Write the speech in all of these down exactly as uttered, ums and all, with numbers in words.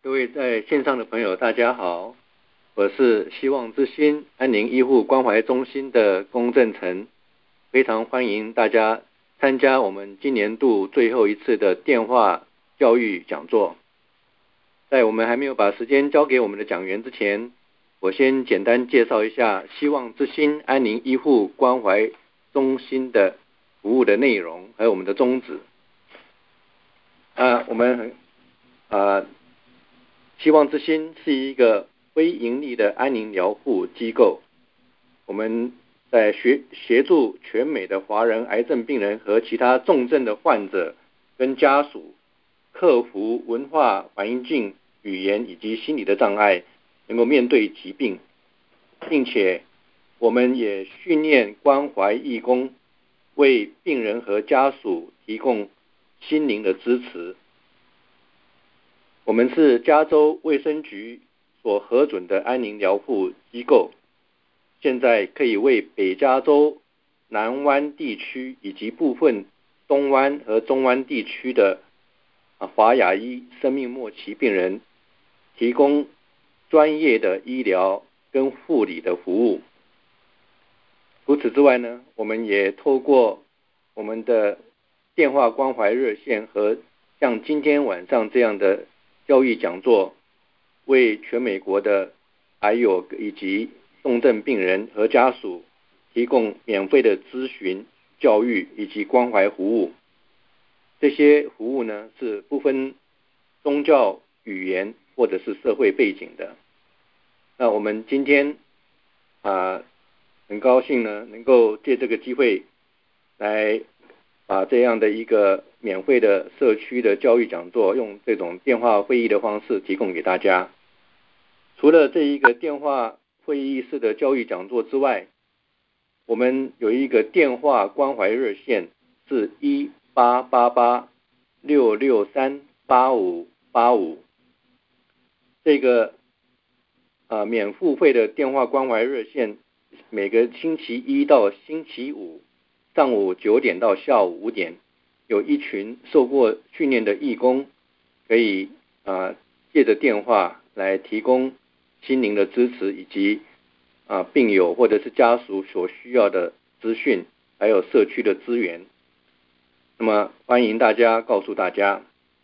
各位在线上的朋友，大家好，我是希望之心安宁医护关怀中心的龚正成，非常欢迎大家参加我们今年度最后一次的电话教育讲座。在我们还没有把时间交给我们的讲员之前，我先简单介绍一下希望之心安宁医护关怀中心的服务的内容还有我们的宗旨。啊，我们很啊。希望之心是一个非营利的安宁疗护机构，我们在协协助全美的华人癌症病人和其他重症的患者跟家属克服文化、环境、语言以及心理的障碍，能够面对疾病，并且我们也训练关怀义工，为病人和家属提供心灵的支持。我们是加州卫生局所核准的安宁疗护机构，现在可以为北加州南湾地区以及部分东湾和中湾地区的华亚裔生命末期病人提供专业的医疗跟护理的服务。除此之外呢，我们也透过我们的电话关怀热线和像今天晚上这样的教育讲座，为全美国的癌友以及重症病人和家属提供免费的咨询、教育以及关怀服务。这些服务呢是不分宗教、语言或者是社会背景的。那我们今天啊，很高兴呢能够借这个机会来把这样的一个免费的社区的教育讲座，用这种电话会议的方式提供给大家。除了这一个电话会议式的教育讲座之外，我们有一个电话关怀热线，是一八八八六六三八五八五。这个啊免付费的电话关怀热线，每个星期一到星期五上午九点到下午五点，有一群受过训练的义工，可以啊借着电话来提供心灵的支持，以及啊病友或者是家属所需要的资讯，还有社区的资源。那么欢迎大家告诉大家。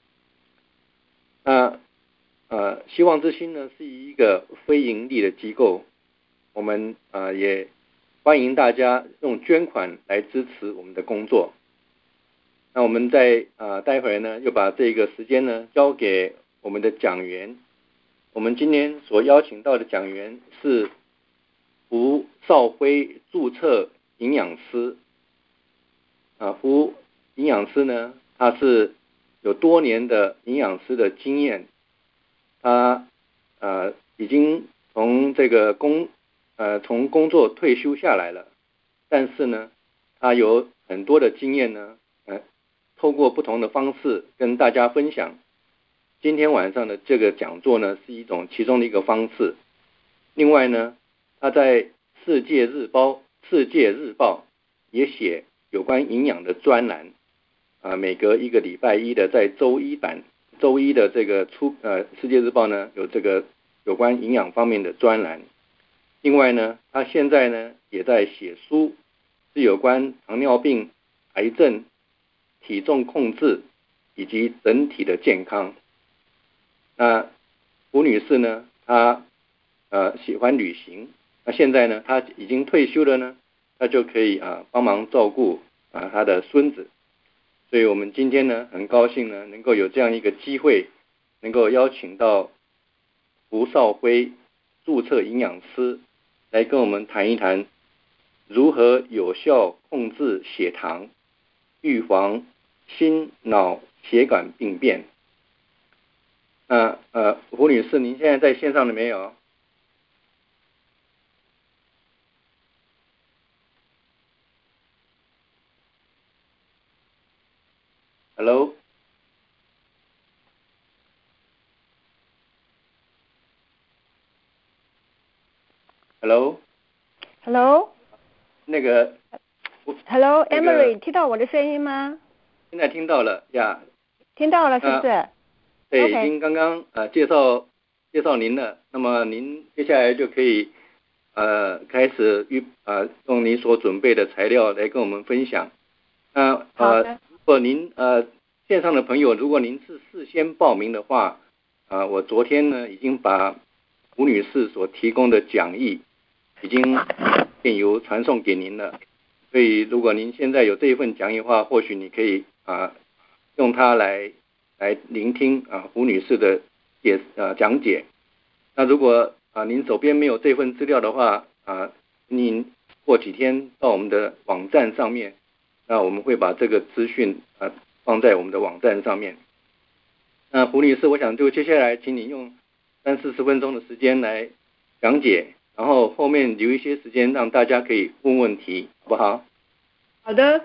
那呃，希望之心呢是一个非营利的机构，我们呃也欢迎大家用捐款来支持我们的工作。那我们在呃待会儿呢，又把这个时间呢交给我们的讲员。我们今天所邀请到的讲员是胡少辉注册营养师。啊，胡营养师呢，他是有多年的营养师的经验。他呃已经从这个工呃从工作退休下来了，但是呢，他有很多的经验呢，呃，透过不同的方式跟大家分享。今天晚上的这个讲座呢，是一种其中的一个方式。另外呢，他在世界日报世界日报也写有关营养的专栏，啊，每隔一个礼拜一的在周一版。周一的这个出呃世界日报呢有这个有关营养方面的专栏。另外呢，他现在呢也在写书，是有关糖尿病、癌症、体重控制以及整体的健康。那胡女士呢，她呃喜欢旅行，那现在呢她已经退休了呢，她就可以啊帮忙照顾啊她的孙子。所以我们今天呢，很高兴呢，能够有这样一个机会，能够邀请到胡少辉注册营养师来跟我们谈一谈如何有效控制血糖，预防心脑血管病变。那呃，胡女士，您现在在线上了没有？Hello。Hello。 Hello。 那个。 Hello，Emery，、那個、听到我的声音吗？ 现在听到了呀。 听到了，是不是？ 对，已 OK 经刚刚呃介绍介绍您了，那么您接下来就可以呃开始预呃用您所准备的材料来跟我们分享。那呃， 好的， 如果您呃线上的朋友，如果您是事先报名的话，啊、我昨天呢已经把吴女士所提供的讲义已经电邮传送给您了，所以如果您现在有这一份讲义的话，或许你可以啊、用它来来聆听啊吴女士的解呃讲解。那如果啊您手边没有这份资料的话啊，您过几天到我们的网站上面。那我们会把这个资讯呃放在我们的网站上面。那胡女士，我想就接下来请你用三四十分钟的时间来讲解，然后后面留一些时间让大家可以问问题，好不好？ 好的。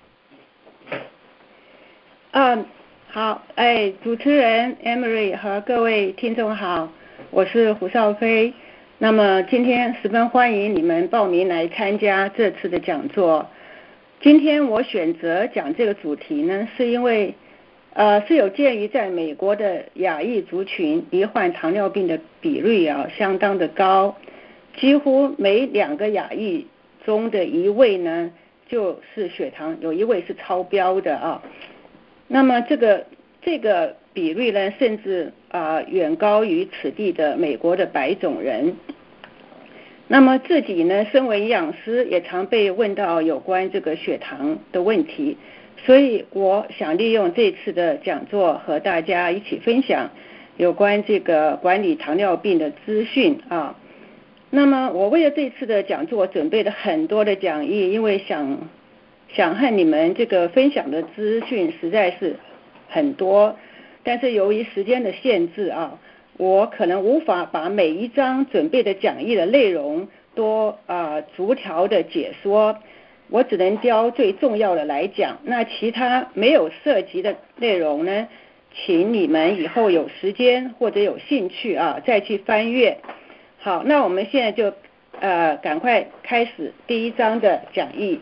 嗯，好，哎，主持人 Emery 和各位听众好，我是胡少飞。那么今天十分欢迎你们报名来参加这次的讲座。今天我选择讲这个主题呢，是因为呃是有鉴于在美国的亚裔族群罹患糖尿病的比率啊相当的高，几乎每两个亚裔中的一位呢就是血糖有一位是超标的啊。那么这个这个比率呢，甚至啊、呃、远高于此地的美国的白种人。那么自己呢，身为营养师，也常被问到有关这个血糖的问题，所以我想利用这次的讲座和大家一起分享有关这个管理糖尿病的资讯啊。那么我为了这次的讲座准备了很多的讲义，因为想想和你们这个分享的资讯实在是很多，但是由于时间的限制啊，我可能无法把每一章准备的讲义的内容都啊、呃、逐条的解说，我只能挑最重要的来讲，那其他没有涉及的内容呢，请你们以后有时间或者有兴趣啊再去翻阅。好，那我们现在就呃赶快开始第一章的讲义。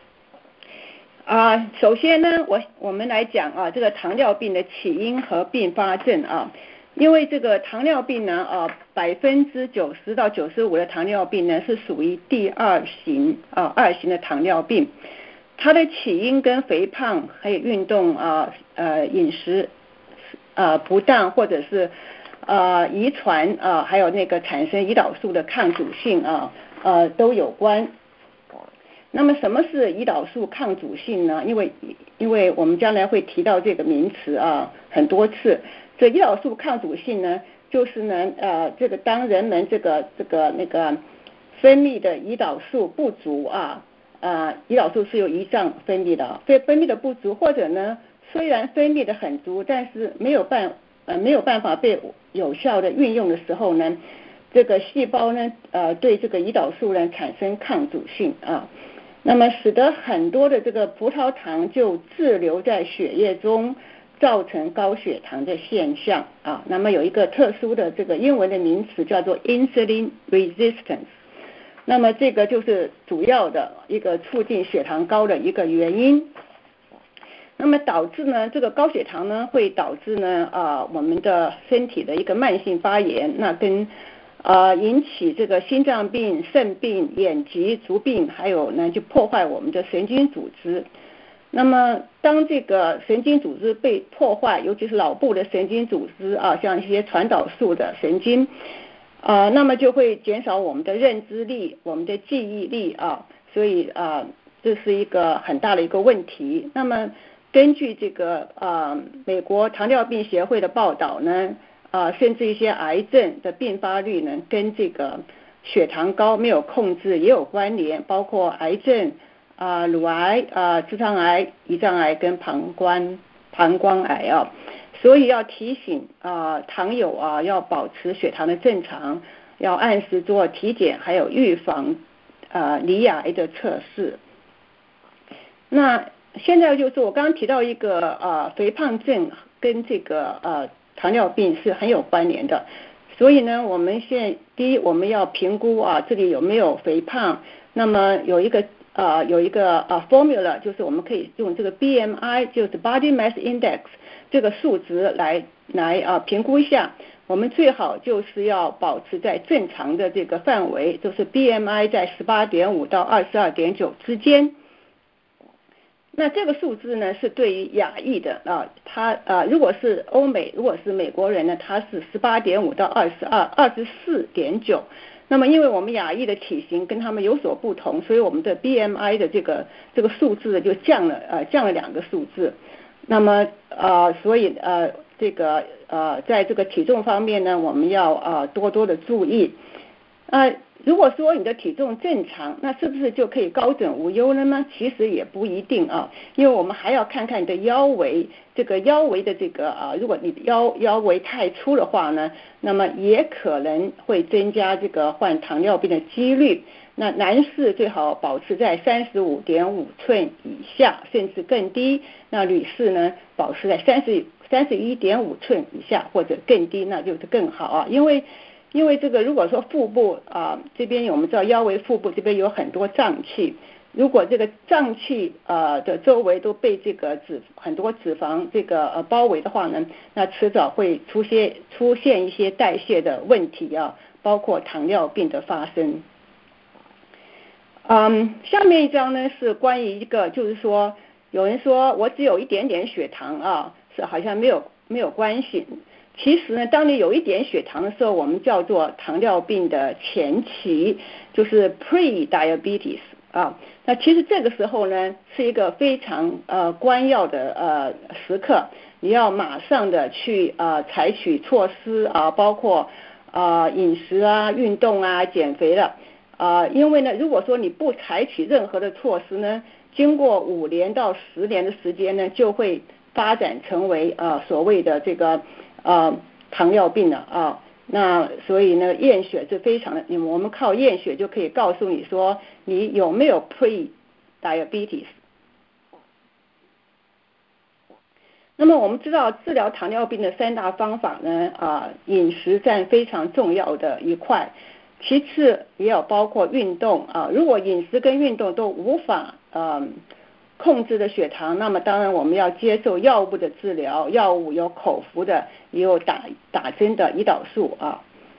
啊，首先呢，我我们来讲啊，这个糖尿病的起因和并发症啊，因为这个糖尿病呢，啊，百分之九十到九十五的糖尿病呢是属于第二型啊，二型的糖尿病，它的起因跟肥胖还有运动啊，呃，饮食呃不当或者是呃遗传啊，还有那个产生胰岛素的抗阻性啊，呃都有关。那么什么是胰岛素抗阻性呢？因为因为我们将来会提到这个名词啊很多次。这胰岛素抗阻性呢，就是呢呃这个当人们这个这个那个分泌的胰岛素不足啊啊胰岛素是由胰脏分泌的，所以分泌的不足，或者呢虽然分泌的很足，但是没有办呃没有办法被有效的运用的时候呢，这个细胞呢呃对这个胰岛素呢产生抗阻性啊。那么使得很多的这个葡萄糖就滞留在血液中，造成高血糖的现象啊。那么有一个特殊的这个英文的名词叫做 insulin resistance。那么这个就是主要的一个促进血糖高的一个原因。那么导致呢，这个高血糖呢会导致呢啊我们的身体的一个慢性发炎，那跟呃，引起这个心脏病、肾病、眼疾、足病，还有呢，就破坏我们的神经组织。那么，当这个神经组织被破坏，尤其是脑部的神经组织啊，像一些传导素的神经，啊、呃，那么就会减少我们的认知力、我们的记忆力啊，所以啊、呃，这是一个很大的一个问题。那么，根据这个啊、呃，美国糖尿病协会的报道呢。啊，甚至一些癌症的并发率呢，跟这个血糖高没有控制也有关联，包括癌症啊、乳癌啊、直肠癌、胰脏癌跟膀胱膀胱癌啊，所以要提醒啊糖友啊要保持血糖的正常，要按时做体检，还有预防啊罹癌的测试。那现在就是我刚刚提到一个啊肥胖症跟这个呃。糖尿病是很有关联的，所以呢，我们现在第一我们要评估啊，这里有没有肥胖。那么有一个呃有一个呃 formula， 就是我们可以用这个 B M I， 就是 Body Mass Index 这个数值来来啊、呃、评估一下。我们最好就是要保持在正常的这个范围，就是 B M I 在 十八点五 到 二十二点九 之间。那这个数字呢是对于亚裔的啊，他啊如果是欧美，如果是美国人呢，他是 十八点五 到二十二 二十四点九。那么因为我们亚裔的体型跟他们有所不同，所以我们的 B M I 的这个这个数字就降了呃降了两个数字。那么呃所以呃这个呃在这个体重方面呢，我们要呃多多的注意。呃如果说你的体重正常，那是不是就可以高枕无忧了呢？其实也不一定啊，因为我们还要看看你的腰围，这个腰围的这个啊，如果你腰腰围太粗的话呢，那么也可能会增加这个患糖尿病的几率。那男士最好保持在 三十五点五 寸以下，甚至更低。那女士呢，保持在三十 三十一点五 寸以下或者更低，那就是更好啊，因为。因为这个，如果说腹部啊、呃、这边我们知道腰围腹部这边有很多脏器，如果这个脏器呃的周围都被这个脂很多脂肪这个呃包围的话呢，那迟早会出现出现一些代谢的问题啊，包括糖尿病的发生。嗯，下面一张呢是关于一个，就是说有人说我只有一点点血糖啊，是好像没有没有关系。其实呢，当你有一点血糖的时候，我们叫做糖尿病的前期，就是 pre-diabetes 啊。那其实这个时候呢，是一个非常呃关要的呃时刻，你要马上的去呃采取措施啊，包括呃饮食啊、运动啊、减肥了啊。因为呢，如果说你不采取任何的措施呢，经过五年到十年的时间呢，就会发展成为呃所谓的这个。呃，糖尿病了啊，那所以呢，验血是非常的，我们靠验血就可以告诉你说你有没有 pre-diabetes。那么我们知道治疗糖尿病的三大方法呢，啊，饮食占非常重要的一块，其次也有包括运动啊，如果饮食跟运动都无法呃控制的血糖，那么当然我们要接受药物的治疗，药物有口服的，也有打打针的胰岛素啊。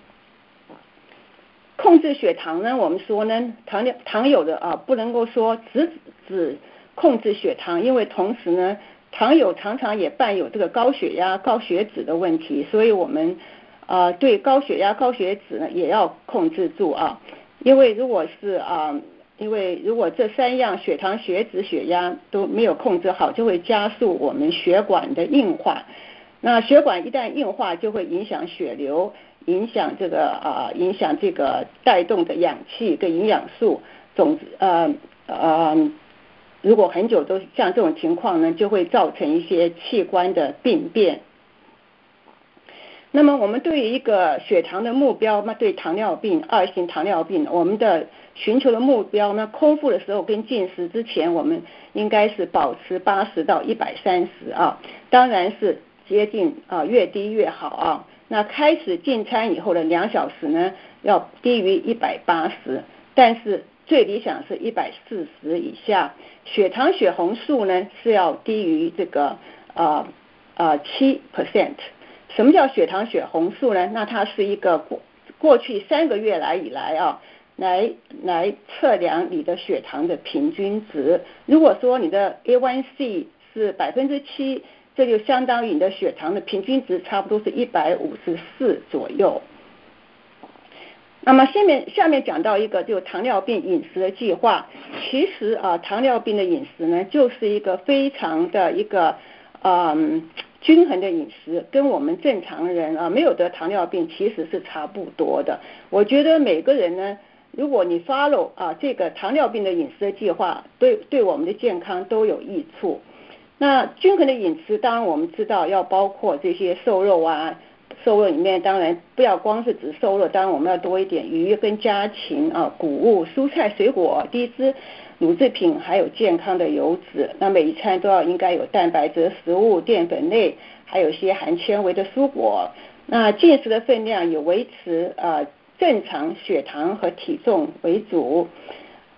控制血糖呢，我们说呢，糖尿糖友的啊，不能够说只只控制血糖，因为同时呢，糖友常常也伴有这个高血压、高血脂的问题，所以我们啊对高血压、高血脂呢也要控制住啊，因为如果是啊。因为如果这三样血糖、血脂、血压都没有控制好，就会加速我们血管的硬化。那血管一旦硬化，就会影响血流，影响这个啊、呃，影响这个带动的氧气跟营养素。总之呃呃，如果很久都像这种情况呢，就会造成一些器官的病变。那么我们对于一个血糖的目标，那对糖尿病、二型糖尿病，我们的寻求的目标呢，空腹的时候跟进食之前，我们应该是保持八十到一百三十啊，当然是接近啊越低越好啊。那开始进餐以后的两小时呢，要低于一百八十，但是最理想是一百四十以下。血糖血红素呢是要低于这个呃呃七 percent。什么叫血糖血红素呢？那它是一个过过去三个月来以来啊，来来测量你的血糖的平均值。如果说你的 A 一 C 是百分之七，这就相当于你的血糖的平均值差不多是一百五十四左右。那么下面下面讲到一个就糖尿病饮食的计划。其实啊，糖尿病的饮食呢，就是一个非常的一个嗯。均衡的饮食跟我们正常人啊没有得糖尿病其实是差不多的。我觉得每个人呢，如果你 follow 啊这个糖尿病的饮食的计划，对对我们的健康都有益处。那均衡的饮食，当然我们知道要包括这些瘦肉啊，瘦肉里面当然不要光是指瘦肉，当然我们要多一点鱼跟家禽啊，谷物、蔬菜、水果、低脂乳制品，还有健康的油脂。那每一餐都要应该有蛋白质食物、淀粉类，还有一些含纤维的蔬果。那进食的分量以维持呃正常血糖和体重为主。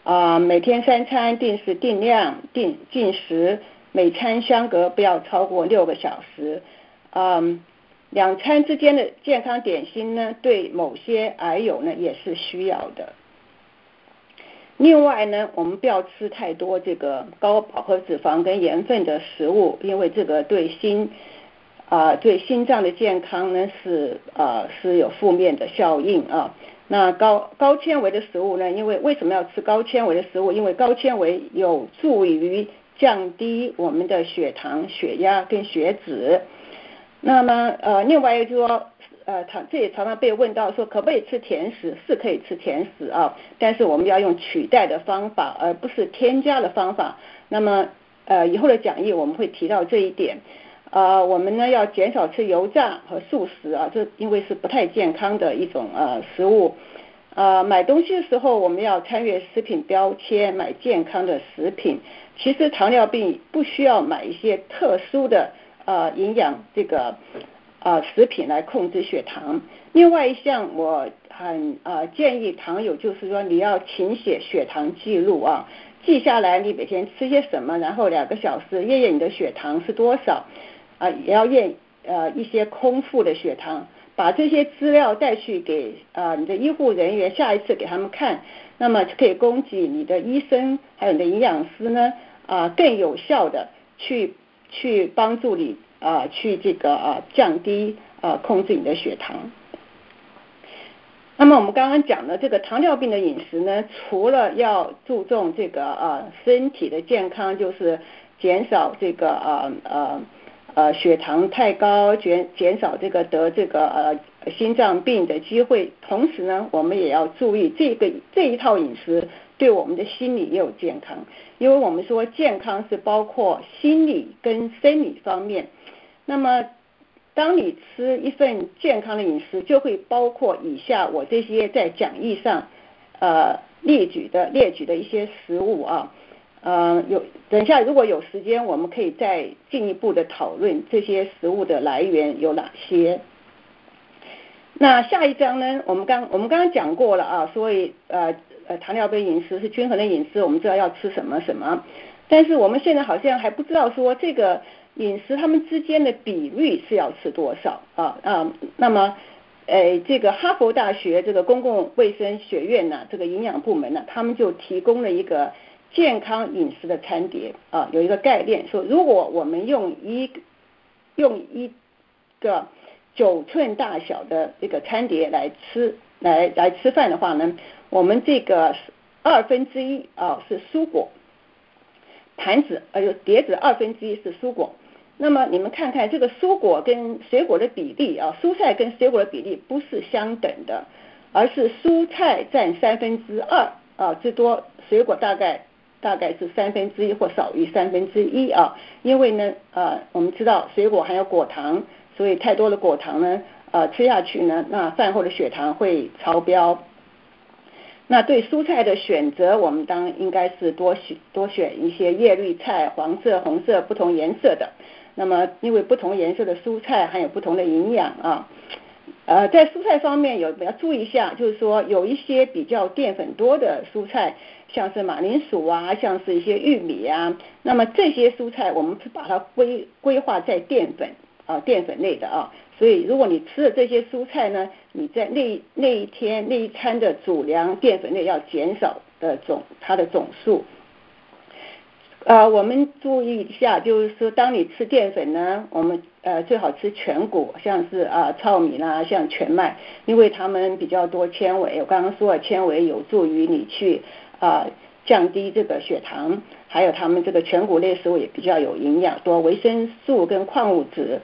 啊、呃，每天三餐定时定量定进食，每餐相隔不要超过六个小时。嗯，两餐之间的健康点心呢，对某些癌友呢也是需要的。另外呢，我们不要吃太多这个高饱和脂肪跟盐分的食物，因为这个对心啊、呃、对心脏的健康呢是啊、呃、是有负面的效应啊。那高高纤维的食物呢，因为为什么要吃高纤维的食物？因为高纤维有助于降低我们的血糖、血压跟血脂。那么呃，另外一个就是说。呃，常这也常常被问到说，可不可以吃甜食？是可以吃甜食啊，但是我们要用取代的方法，而不是添加的方法。那么，呃，以后的讲义我们会提到这一点。呃，我们呢要减少吃油炸和素食啊，这因为是不太健康的一种呃食物。呃，买东西的时候我们要参阅食品标签，买健康的食品。其实糖尿病不需要买一些特殊的呃营养这个。啊，食品来控制血糖。另外一项，我很啊建议糖友就是说，你要勤写血糖记录啊，记下来你每天吃些什么，然后两个小时验验你的血糖是多少，啊，也要验呃一些空腹的血糖，把这些资料带去给啊你的医护人员，下一次给他们看，那么可以供给你的医生还有你的营养师呢啊更有效的去去帮助你。啊，去这个啊降低啊控制你的血糖。那么我们刚刚讲的这个糖尿病的饮食呢，除了要注重这个啊身体的健康，就是减少这个啊呃呃血糖太高，减减少这个得这个呃心脏病的机会。同时呢，我们也要注意这个这一套饮食对我们的心理也有健康，因为我们说健康是包括心理跟生理方面。那么，当你吃一份健康的饮食，就会包括以下我这些在讲义上呃列举的列举的一些食物啊，呃有等一下如果有时间，我们可以再进一步的讨论这些食物的来源有哪些。那下一章呢，我们刚我们刚刚讲过了啊，所以呃呃糖尿病饮食是均衡的饮食，我们知道要吃什么什么，但是我们现在好像还不知道说这个。饮食它们之间的比率是要吃多少啊啊？那么，呃，这个哈佛大学这个公共卫生学院呢，这个营养部门呢，他们就提供了一个健康饮食的餐碟啊，有一个概念说，如果我们用一用一个九寸大小的这个餐碟来吃来来吃饭的话呢，我们这个二分之一啊是蔬果，盘子呃就碟子二分之一是蔬果。那么你们看看这个蔬果跟水果的比例啊，蔬菜跟水果的比例不是相等的，而是蔬菜占三分之二啊之多，水果大概大概是三分之一或少于三分之一啊。因为呢呃我们知道水果含有果糖，所以太多的果糖呢呃吃下去呢，那饭后的血糖会超标。那对蔬菜的选择，我们当然应该是多选多选一些叶绿菜，黄色、红色不同颜色的。那么，因为不同颜色的蔬菜含有不同的营养啊。呃，在蔬菜方面有要注意一下，就是说有一些比较淀粉多的蔬菜，像是马铃薯啊，像是一些玉米啊，那么这些蔬菜我们是把它归规划在淀粉啊淀粉类的啊。所以，如果你吃的这些蔬菜呢，你在那那一天那一餐的主粮淀粉类要减少的总它的总数。呃，我们注意一下，就是说，当你吃淀粉呢，我们呃最好吃全谷，像是啊、呃、糙米啦，像全麦，因为它们比较多纤维。我刚刚说了，纤维有助于你去啊、呃、降低这个血糖，还有它们这个全谷类食物也比较有营养，多维生素跟矿物质。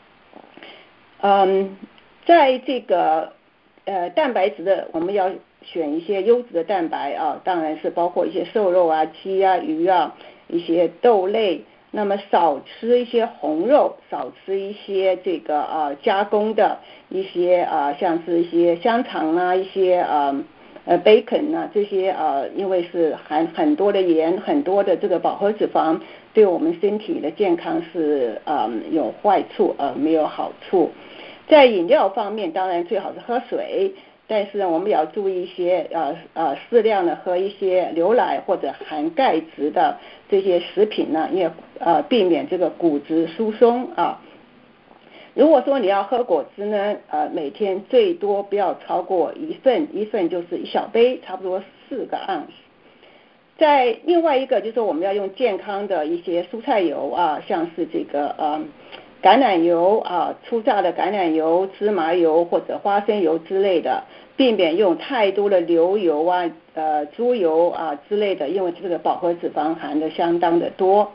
嗯，在这个呃蛋白质的，我们要选一些优质的蛋白啊，当然是包括一些瘦肉啊、鸡啊、鱼啊。一些豆类，那么少吃一些红肉，少吃一些这个啊加工的一些啊，像是一些香肠啊，一些啊呃 bacon 啊这些啊，因为是含很多的盐，很多的这个饱和脂肪，对我们身体的健康是啊有坏处呃没有好处。在饮料方面，当然最好是喝水。 但是呢，我们也要注意一些呃呃适量的喝一些牛奶或者含钙质的这些食品呢，也呃避免这个骨质疏松啊。如果说你要喝果汁呢，呃，每天最多不要超过一份，一份就是一小杯，差不多四个盎司。在另外一个就是说我们要用健康的一些蔬菜油啊，像是这个呃橄榄油啊，初榨的橄榄油、芝麻油或者花生油之类的，避免用太多的牛油啊、呃猪油啊之类的，因为这个饱和脂肪含的相当的多。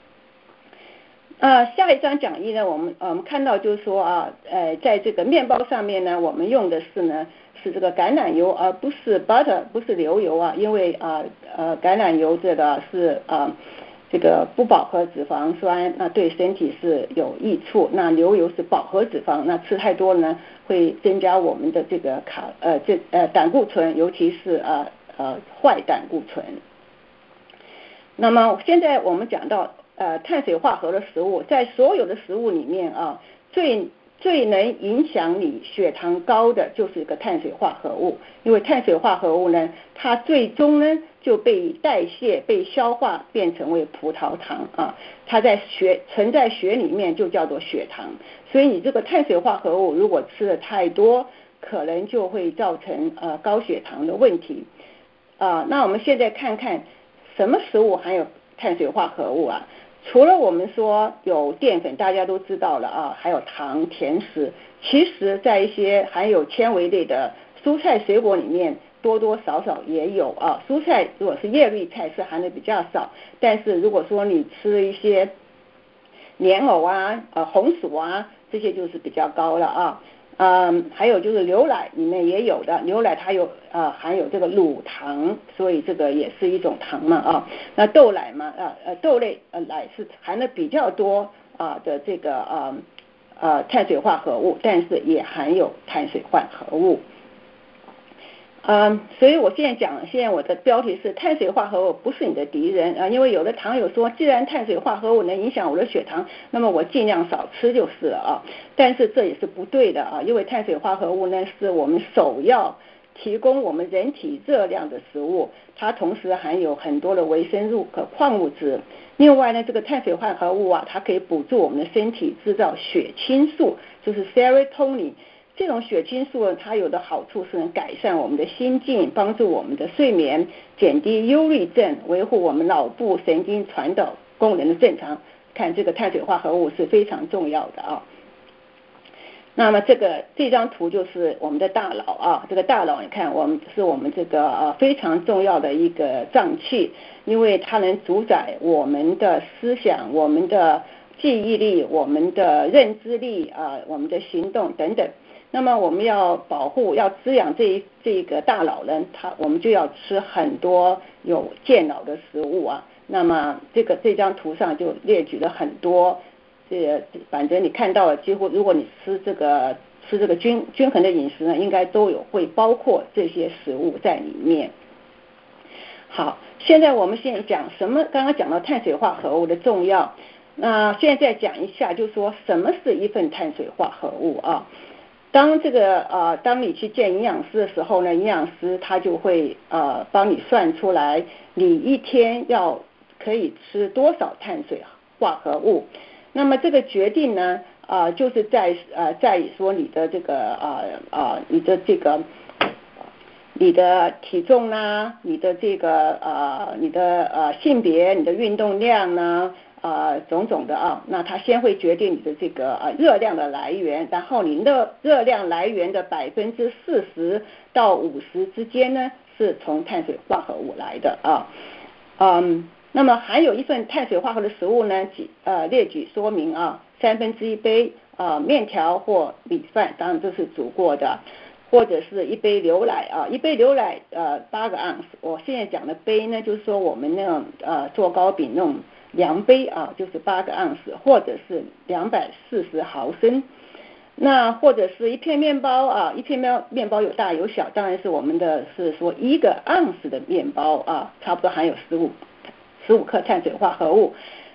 呃，下一张讲义呢，我们呃我们看到就是说啊，呃，在这个面包上面呢，我们用的是呢是这个橄榄油，而不是 butter， 不是牛油啊，因为啊呃橄榄油这个是啊这个不饱和脂肪酸，那对身体是有益处。那牛油是饱和脂肪，那吃太多呢会增加我们的这个卡呃这呃胆固醇，尤其是啊呃坏胆固醇。那么现在我们讲到呃碳水化合的食物，在所有的食物里面啊，最最能影响你血糖高的就是一个碳水化合物，因为碳水化合物呢，它最终呢就被代谢、被消化变成为葡萄糖啊，它在血存在血里面就叫做血糖，所以你这个碳水化合物如果吃的太多，可能就会造成呃高血糖的问题啊。那我们现在看看。什么食物含有碳水化合物啊？除了我们说有淀粉，大家都知道了啊，还有糖、甜食。其实，在一些含有纤维类的蔬菜水果里面，多多少少也有啊。蔬菜如果是叶绿菜是含的比较少，但是如果说你吃一些莲藕啊、呃红薯啊，这些就是比较高了啊。嗯，还有就是牛奶里面也有的，牛奶它有呃含有这个乳糖，所以这个也是一种糖嘛啊。那豆奶嘛，呃呃豆类呃奶是含的比较多啊的这个呃呃碳水化合物，但是也含有碳水化合物。嗯，所以我现在讲，现在我的标题是碳水化合物不是你的敌人啊，因为有的糖友说，既然碳水化合物能影响我的血糖，那么我尽量少吃就是了啊。但是这也是不对的啊，因为碳水化合物呢是我们首要提供我们人体热量的食物，它同时含有很多的维生素和矿物质。另外呢，这个碳水化合物啊，它可以补助我们的身体制造血清素，就是 serotonin。这种血清素呢，它有的好处是能改善我们的心境，帮助我们的睡眠，减低忧郁症，维护我们脑部神经传导功能的正常。看这个碳水化合物是非常重要的啊。那么这个这张图就是我们的大脑啊，这个大脑你看，我们是我们这个呃非常重要的一个脏器，因为它能主宰我们的思想、我们的记忆力、我们的认知力啊、我们的行动等等。那么我们要保护、要滋养这一这个大脑呢，它我们就要吃很多有健脑的食物啊。那么这个这张图上就列举了很多，这个反正你看到了，几乎如果你吃这个吃这个均均衡的饮食呢，应该都有会包括这些食物在里面。好，现在我们现在讲什么？刚刚讲到碳水化合物的重要，那现在再讲一下，就是说什么是一份碳水化合物啊？当这个呃，当你去见营养师的时候呢，营养师他就会呃帮你算出来，你一天要可以吃多少碳水化合物。那么这个决定呢，啊、呃，就是在呃在于说你的这个啊啊、呃、你的这个你的体重啦，你的这个呃你的呃性别，你的运动量呢。呃，种种的啊，那它先会决定你的这个呃热量的来源，然后你的热量来源的百分之四十到五十之间呢，是从碳水化合物来的啊，嗯，那么含有一份碳水化合物的食物呢，呃列举说明啊，三分之一杯啊面条或米饭，当然这是煮过的。或者是一杯牛奶啊，一杯牛奶呃八个盎司。我现在讲的杯呢，就是说我们那种呃做糕饼那种量杯啊，就是八个盎司，或者是两百四十毫升。那或者是一片面包啊，一片面面包有大有小，当然是我们的是说一个盎司的面包啊，差不多含有十五十五克碳水化合物。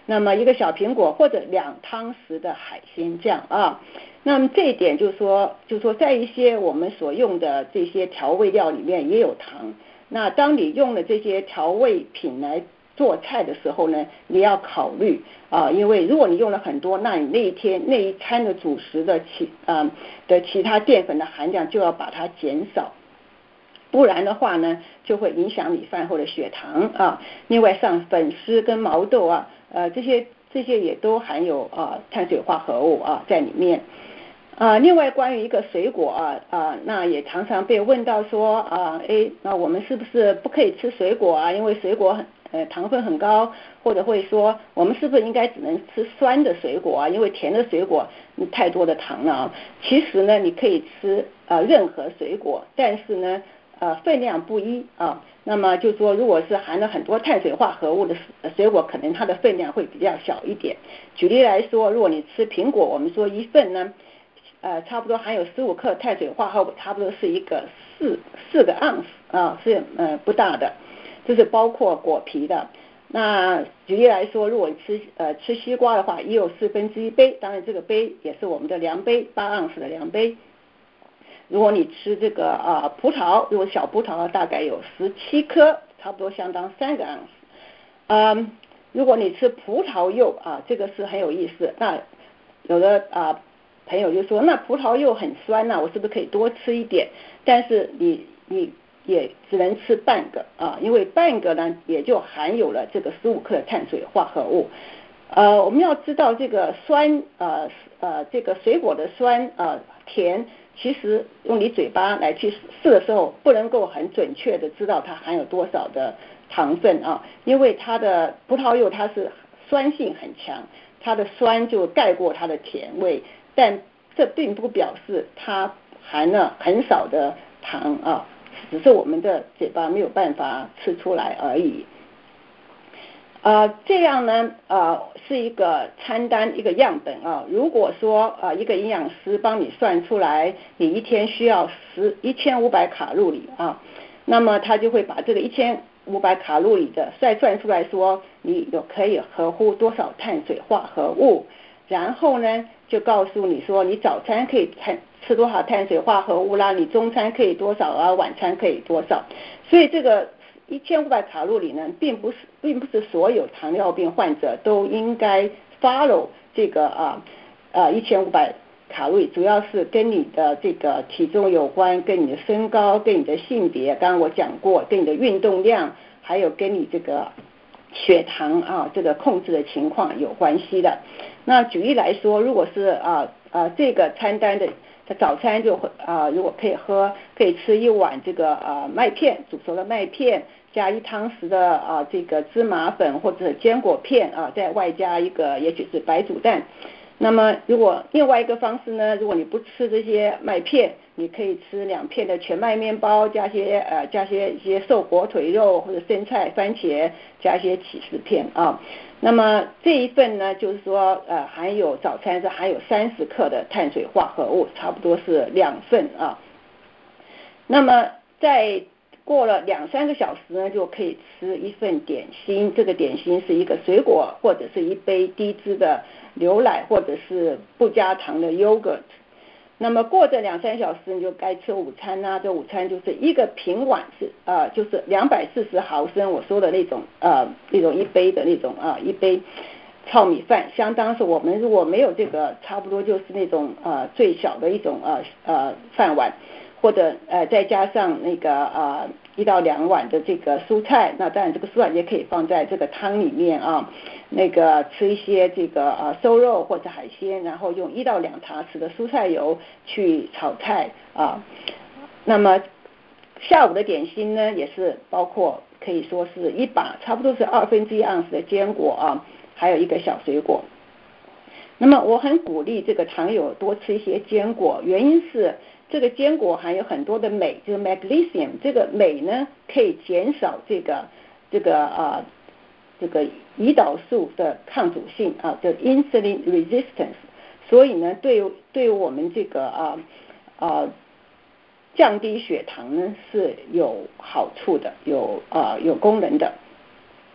那么一个小苹果或者两汤匙的海鲜酱啊。那么这一点就是说，就是说在一些我们所用的这些调味料里面也有糖。那当你用了这些调味品来做菜的时候呢，你要考虑啊，因为如果你用了很多，那你那一天那一餐的主食的其啊的其他淀粉的含量就要把它减少。不然的话呢，就会影响你饭后的血糖啊。另外，像粉丝跟毛豆啊，呃，这些这些也都含有啊碳水化合物啊在里面。啊，另外关于一个水果啊啊，那也常常被问到说啊，哎，那我们是不是不可以吃水果啊？因为水果很呃糖分很高，或者会说我们是不是应该只能吃酸的水果啊？因为甜的水果太多的糖了啊。其实呢，你可以吃呃任何水果，但是呢。呃，分量不一啊，那么就说，如果是含了很多碳水化合物的水果，可能它的分量会比较小一点。举例来说，如果你吃苹果，我们说一份呢，呃，差不多含有十五克碳水化合物，差不多是一个四四个盎司啊，是呃不大的，这是包括果皮的。那举例来说，如果吃呃吃西瓜的话，也有四分之一杯，当然这个杯也是我们的量杯，八盎司的量杯。如果你吃这个啊葡萄，如果小葡萄大概有十七颗，差不多相当三个盎司。嗯，如果你吃葡萄柚啊，这个是很有意思。那有的啊朋友就说，那葡萄柚很酸呐、啊，我是不是可以多吃一点？但是你你也只能吃半个啊，因为半个呢也就含有了这个十五克的碳水化合物。呃，我们要知道这个酸呃呃这个水果的酸呃甜。其实用你嘴巴来去试的时候，不能够很准确的知道它含有多少的糖分啊，因为它的葡萄柚它是酸性很强，它的酸就盖过它的甜味，但这并不表示它含了很少的糖啊，只是我们的嘴巴没有办法吃出来而已。呃，这样呢，呃，是一个餐单一个样本啊。如果说呃一个营养师帮你算出来，你一天需要十一千五百卡路里啊，那么他就会把这个一千五百卡路里的再算出来说，你有可以合乎多少碳水化合物，然后呢就告诉你说，你早餐可以碳吃多少碳水化合物啦，你中餐可以多少啊，晚餐可以多少，所以这个。一千五百卡路里呢，并不是并不是所有糖尿病患者都应该 follow 这个啊啊一千五百卡路里，主要是跟你的这个体重有关，跟你的身高，跟你的性别，刚刚我讲过，跟你的运动量，还有跟你这个血糖啊这个控制的情况有关系的。那举例来说，如果是啊啊这个餐单的。他早餐就啊，如果可以喝，可以吃一碗这个啊麦片，煮熟的麦片，加一汤匙的啊这个芝麻粉或者坚果片啊，再外加一个也许是白煮蛋。那么如果另外一个方式呢，如果你不吃这些麦片，你可以吃两片的全麦面包，加些呃加些一些瘦火腿肉或者生菜、番茄，加一些起司片啊。那么这一份呢，就是说呃含有早餐是含有三十克的碳水化合物，差不多是两份啊。那么在过了两三个小时呢，就可以吃一份点心，这个点心是一个水果或者是一杯低脂的牛奶或者是不加糖的 yogurt。那么过这两三小时你就该吃午餐啦、啊，这午餐就是一个平碗是呃就是两百四十毫升我说的那种呃那种一杯的那种啊、呃、一杯糙米饭，相当是我们如果没有这个差不多就是那种呃最小的一种呃呃饭碗，或者呃再加上那个啊一到两碗的这个蔬菜，那当然这个蔬菜也可以放在这个汤里面啊，那个吃一些这个啊瘦肉或者海鲜，然后用一到两茶匙的蔬菜油去炒菜啊。那么下午的点心呢，也是包括可以说是一把差不多是二分之一盎司的坚果啊，还有一个小水果。那么我很鼓励这个糖友多吃一些坚果，原因是这个坚果含有很多的镁，就是 magnesium， 这个镁呢可以减少这个这个啊这个胰岛素的抗阻性啊，叫 insulin resistance， 所以呢对对我们这个啊啊降低血糖呢是有好处的，有啊有功能的。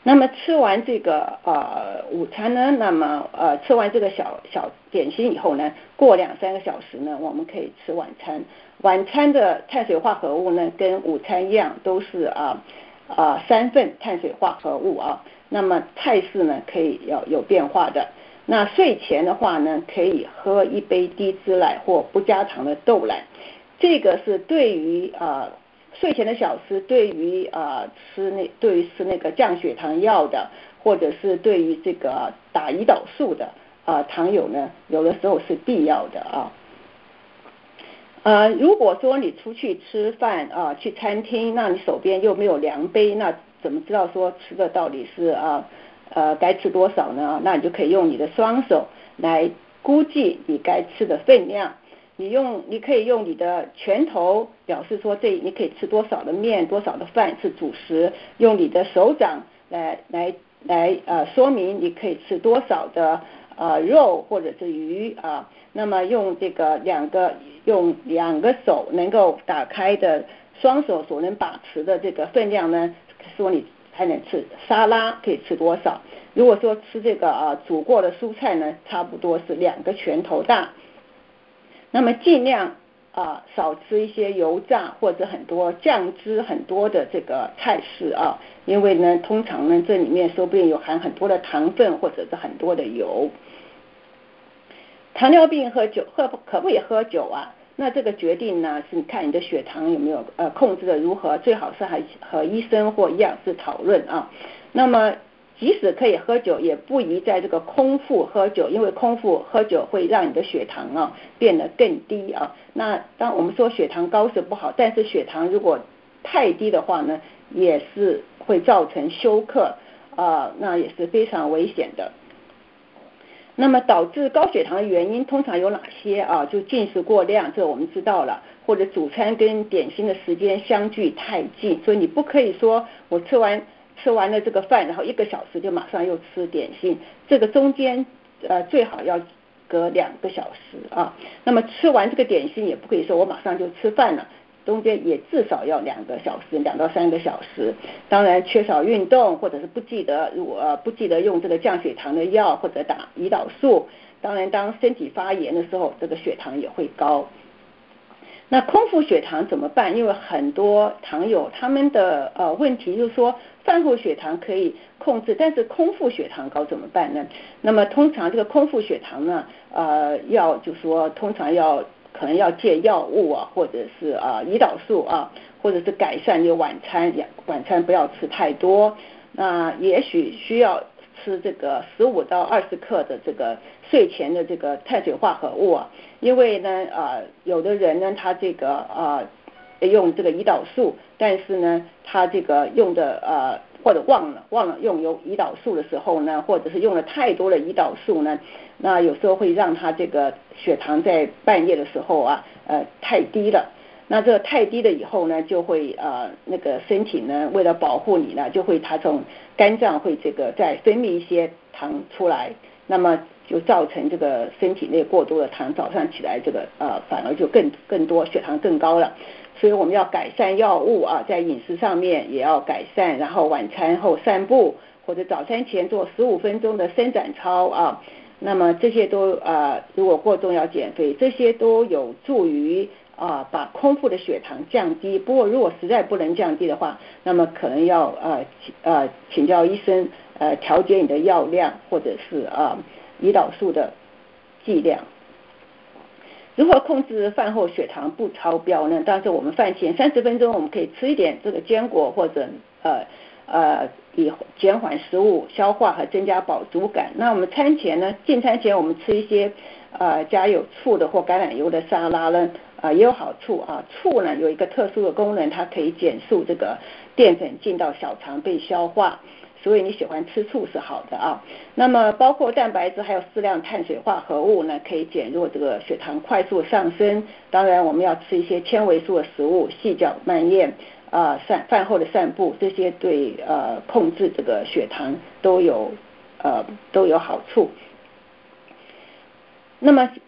那么吃完这个呃午餐呢，那么呃吃完这个小小点心以后呢，过两三个小时呢，我们可以吃晚餐。晚餐的碳水化合物呢，跟午餐一样，都是啊啊三份碳水化合物啊。那么菜式呢，可以要有变化的。那睡前的话呢，可以喝一杯低脂奶或不加糖的豆奶。这个是对于啊。睡前的小吃，对于啊、呃、吃那对于吃那个降血糖药的，或者是对于这个打胰岛素的啊、呃、糖友呢，有的时候是必要的啊。呃，如果说你出去吃饭啊、呃，去餐厅，那你手边又没有量杯，那怎么知道说吃的到底是啊呃该吃多少呢？那你就可以用你的双手来估计你该吃的分量。你用，你可以用你的拳头表示说这你可以吃多少的面，多少的饭是主食，用你的手掌来来来呃说明你可以吃多少的呃肉或者是鱼啊。那么用这个两个用两个手能够打开的双手所能把持的这个分量呢，说你还能吃沙拉可以吃多少？如果说吃这个啊煮过的蔬菜呢，差不多是两个拳头大。那么尽量啊少吃一些油炸或者很多酱汁很多的这个菜式啊，因为呢通常呢这里面说不定有含很多的糖分或者是很多的油。糖尿病喝酒喝可不可以喝酒啊？那这个决定呢是看你的血糖有没有呃控制的如何，最好是还和医生或营养师讨论啊。那么即使可以喝酒，也不宜在这个空腹喝酒，因为空腹喝酒会让你的血糖啊变得更低啊。那当我们说血糖高是不好，但是血糖如果太低的话呢，也是会造成休克啊，那也是非常危险的。那么导致高血糖的原因通常有哪些啊？就进食过量，这我们知道了，或者主餐跟点心的时间相距太近，所以你不可以说我吃完吃完了这个饭，然后一个小时就马上又吃点心，这个中间呃最好要隔两个小时啊。那么吃完这个点心也不可以说我马上就吃饭了。中间也至少要两个小时，两到三个小时。当然，缺少运动或者是不记得，如果、呃、不记得用这个降血糖的药或者打胰岛素，当然当身体发炎的时候，这个血糖也会高。那空腹血糖怎么办？因为很多糖友他们的呃问题就是说，饭后血糖可以控制，但是空腹血糖高怎么办呢？那么通常这个空腹血糖呢，呃，要就是说通常要。可能要戒药物啊，或者是啊胰岛素啊，或者是改善这个晚餐，晚餐不要吃太多。那也许需要吃这个十五到二十克的这个睡前的这个碳水化合物啊，因为呢啊有的人呢他这个啊用这个胰岛素，但是呢他这个用的呃或者忘了忘了用有胰岛素的时候呢，或者是用了太多的胰岛素呢，那有时候会让他这个血糖在半夜的时候啊呃太低了。那这个太低了以后呢，就会呃那个身体呢为了保护你呢，就会它从肝脏会这个再分泌一些糖出来，那么就造成这个身体内过多的糖，早上起来这个呃反而就更更多血糖更高了。所以我们要改善药物啊，在饮食上面也要改善，然后晚餐后散步或者早餐前做十五分钟的伸展操啊，那么这些都呃如果过重要减肥，这些都有助于啊把空腹的血糖降低。不过如果实在不能降低的话，那么可能要呃呃请教医生呃调节你的药量或者是啊胰岛素的剂量。如何控制饭后血糖不超标呢？当然，我们饭前三十分钟我们可以吃一点这个坚果或者呃呃以减缓食物消化和增加饱足感。那我们餐前呢，进餐前我们吃一些呃加有醋的或橄榄油的沙拉呢，啊、呃、也有好处啊。醋呢有一个特殊的功能，它可以减速这个淀粉进到小肠被消化。所以你喜欢吃醋是好的啊。那么包括蛋白质还有适量碳水化合物呢，可以减弱这个血糖快速上升。当然我们要吃一些纤维素的食物，细嚼慢咽啊，散饭后的散步，这些对呃控制这个血糖都有呃都有好处。那么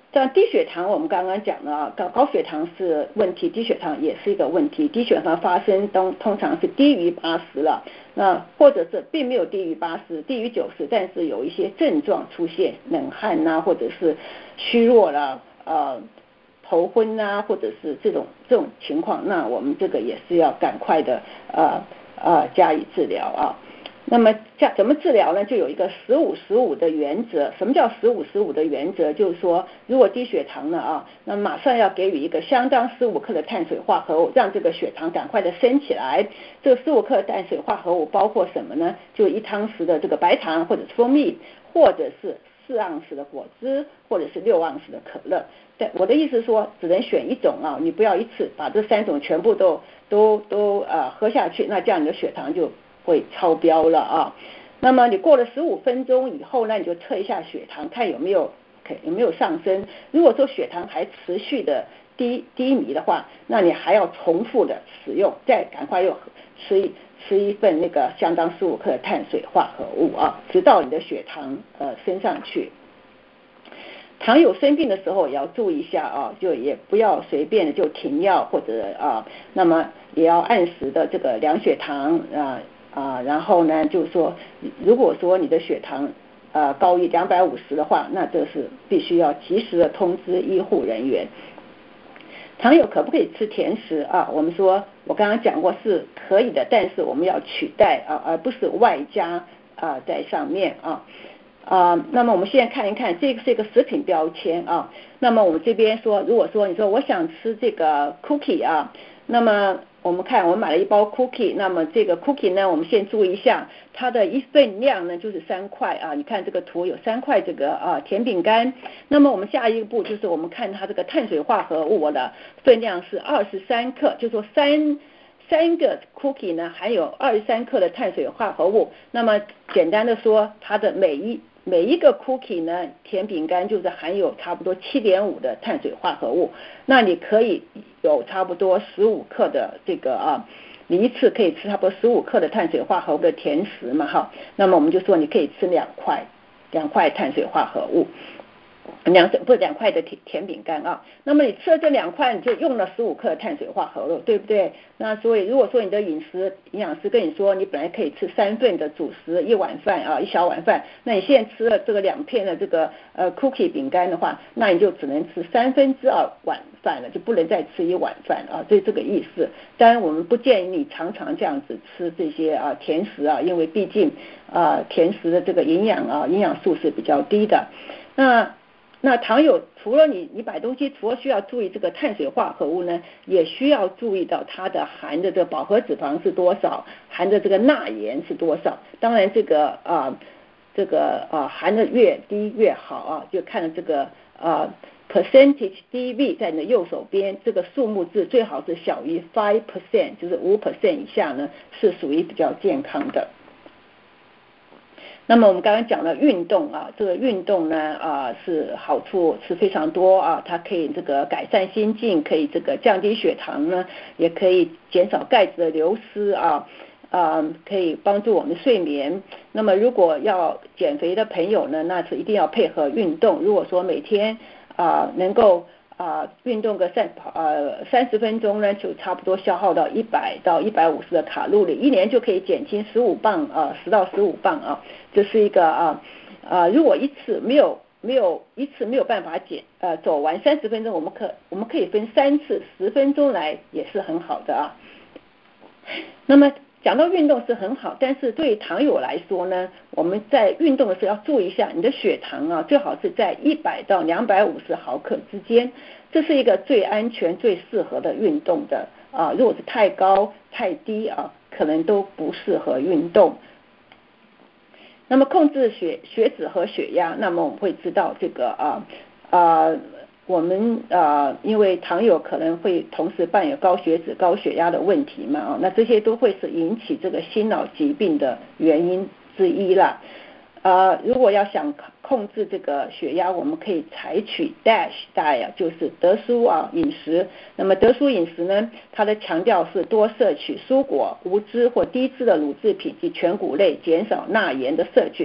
像低血糖，我们刚刚讲了啊，高高血糖是问题，低血糖也是一个问题。低血糖发生通通常是低于八十了，那或者是并没有低于八十，低于九十，但是有一些症状出现，冷汗呐、啊，或者是虚弱啦，呃，头昏啊，或者是这种这种情况，那我们这个也是要赶快的呃呃加以治疗啊。那么加怎么治疗呢？就有一个十五十五的原则。什么叫十五十五的原则？就是说，如果低血糖了啊，那马上要给予一个相当十五克的碳水化合物，让这个血糖赶快的升起来。这个十五克的碳水化合物包括什么呢？就一汤匙的这个白糖，或者是蜂蜜，或者是四盎司的果汁，或者是六盎司的可乐。但我的意思是说，只能选一种啊，你不要一次把这三种全部都都都呃喝下去，那这样你的血糖就会超标了啊。那么你过了十五分钟以后呢，你就测一下血糖，看有没有有没有上升。如果说血糖还持续的低低迷的话，那你还要重复的使用，再赶快又吃一吃一份那个相当十五克的碳水化合物啊，直到你的血糖呃升上去。糖友生病的时候也要注意一下啊，就也不要随便的就停药或者啊，那么也要按时的这个量血糖啊啊，然后呢就是说，如果说你的血糖呃高于两百五十的话，那这是必须要及时的通知医护人员。糖友可不可以吃甜食啊？我们说我刚刚讲过是可以的，但是我们要取代啊，而不是外加啊在上面啊。啊，那么我们现在看一看，这个是一个食品标签啊。那么我们这边说，如果说你说我想吃这个 cookie 啊，那么我们看我们买了一包 cookie， 那么这个 cookie 呢，我们先注意一下，它的一份量呢就是三块啊。你看这个图有三块这个啊甜饼干。那么我们下一步就是我们看它这个碳水化合物的分量是二十三克，就说三。三个 cookie 呢含有二十三克的碳水化合物，那么简单的说，它的每一每一个 cookie 呢甜饼干就是含有差不多 七点五 的碳水化合物，那你可以有差不多十五克的这个啊，你一次可以吃差不多十五克的碳水化合物的甜食嘛哈，那么我们就说你可以吃两块两块碳水化合物。两不两块的甜甜饼干啊，那么你吃了这两块，你就用了十五克的碳水化合物，对不对？那所以如果说你的饮食营养师跟你说，你本来可以吃三份的主食，一碗饭啊，一小碗饭，那你现在吃了这个两片的这个呃 cookie 饼干的话，那你就只能吃三分之二碗饭了，就不能再吃一碗饭啊，这这个意思。当然我们不建议你常常这样子吃这些啊甜食啊，因为毕竟啊甜食的这个营养啊营养素是比较低的。那那糖友除了你你买东西除了需要注意这个碳水化合物呢，也需要注意到它的含的这个饱和脂肪是多少，含的这个钠盐是多少。当然这个啊这个啊含的越低越好啊，就看这个啊 percentage D V 在你的右手边，这个数目字最好是小于 five percent， 就是 五 percent 以下呢是属于比较健康的。那么我们刚刚讲了运动啊，这个运动呢啊是好处是非常多啊，它可以这个改善心境，可以这个降低血糖呢，也可以减少钙质的流失啊啊，可以帮助我们睡眠。那么如果要减肥的朋友呢，那是一定要配合运动。如果说每天啊能够啊，运动个三呃三十分钟呢，就差不多消耗到一百到一百五十的卡路里，一年就可以减轻十五磅啊，十到十五磅啊，这是一个啊啊，如果一次没有没有一次没有办法减呃走完三十分钟，我们可我们可以分三次十分钟来，也是很好的啊。那么讲到运动是很好，但是对糖友来说呢，我们在运动的时候要注意一下，你的血糖啊，最好是在一百到两百五十毫克之间，这是一个最安全、最适合的运动的啊。如果是太高、太低啊，可能都不适合运动。那么控制血血脂和血压，那么我们会知道这个啊啊。我们啊，因为糖友可能会同时伴有高血脂、高血压的问题嘛，啊，那这些都会是引起这个心脑疾病的原因之一啦。啊，如果要想控制这个血压，我们可以采取 DASH diet， 就是德苏啊饮食。那么德苏饮食呢，它的强调是多摄取蔬果、无脂或低脂的乳制品及全谷类，减少钠盐的摄取。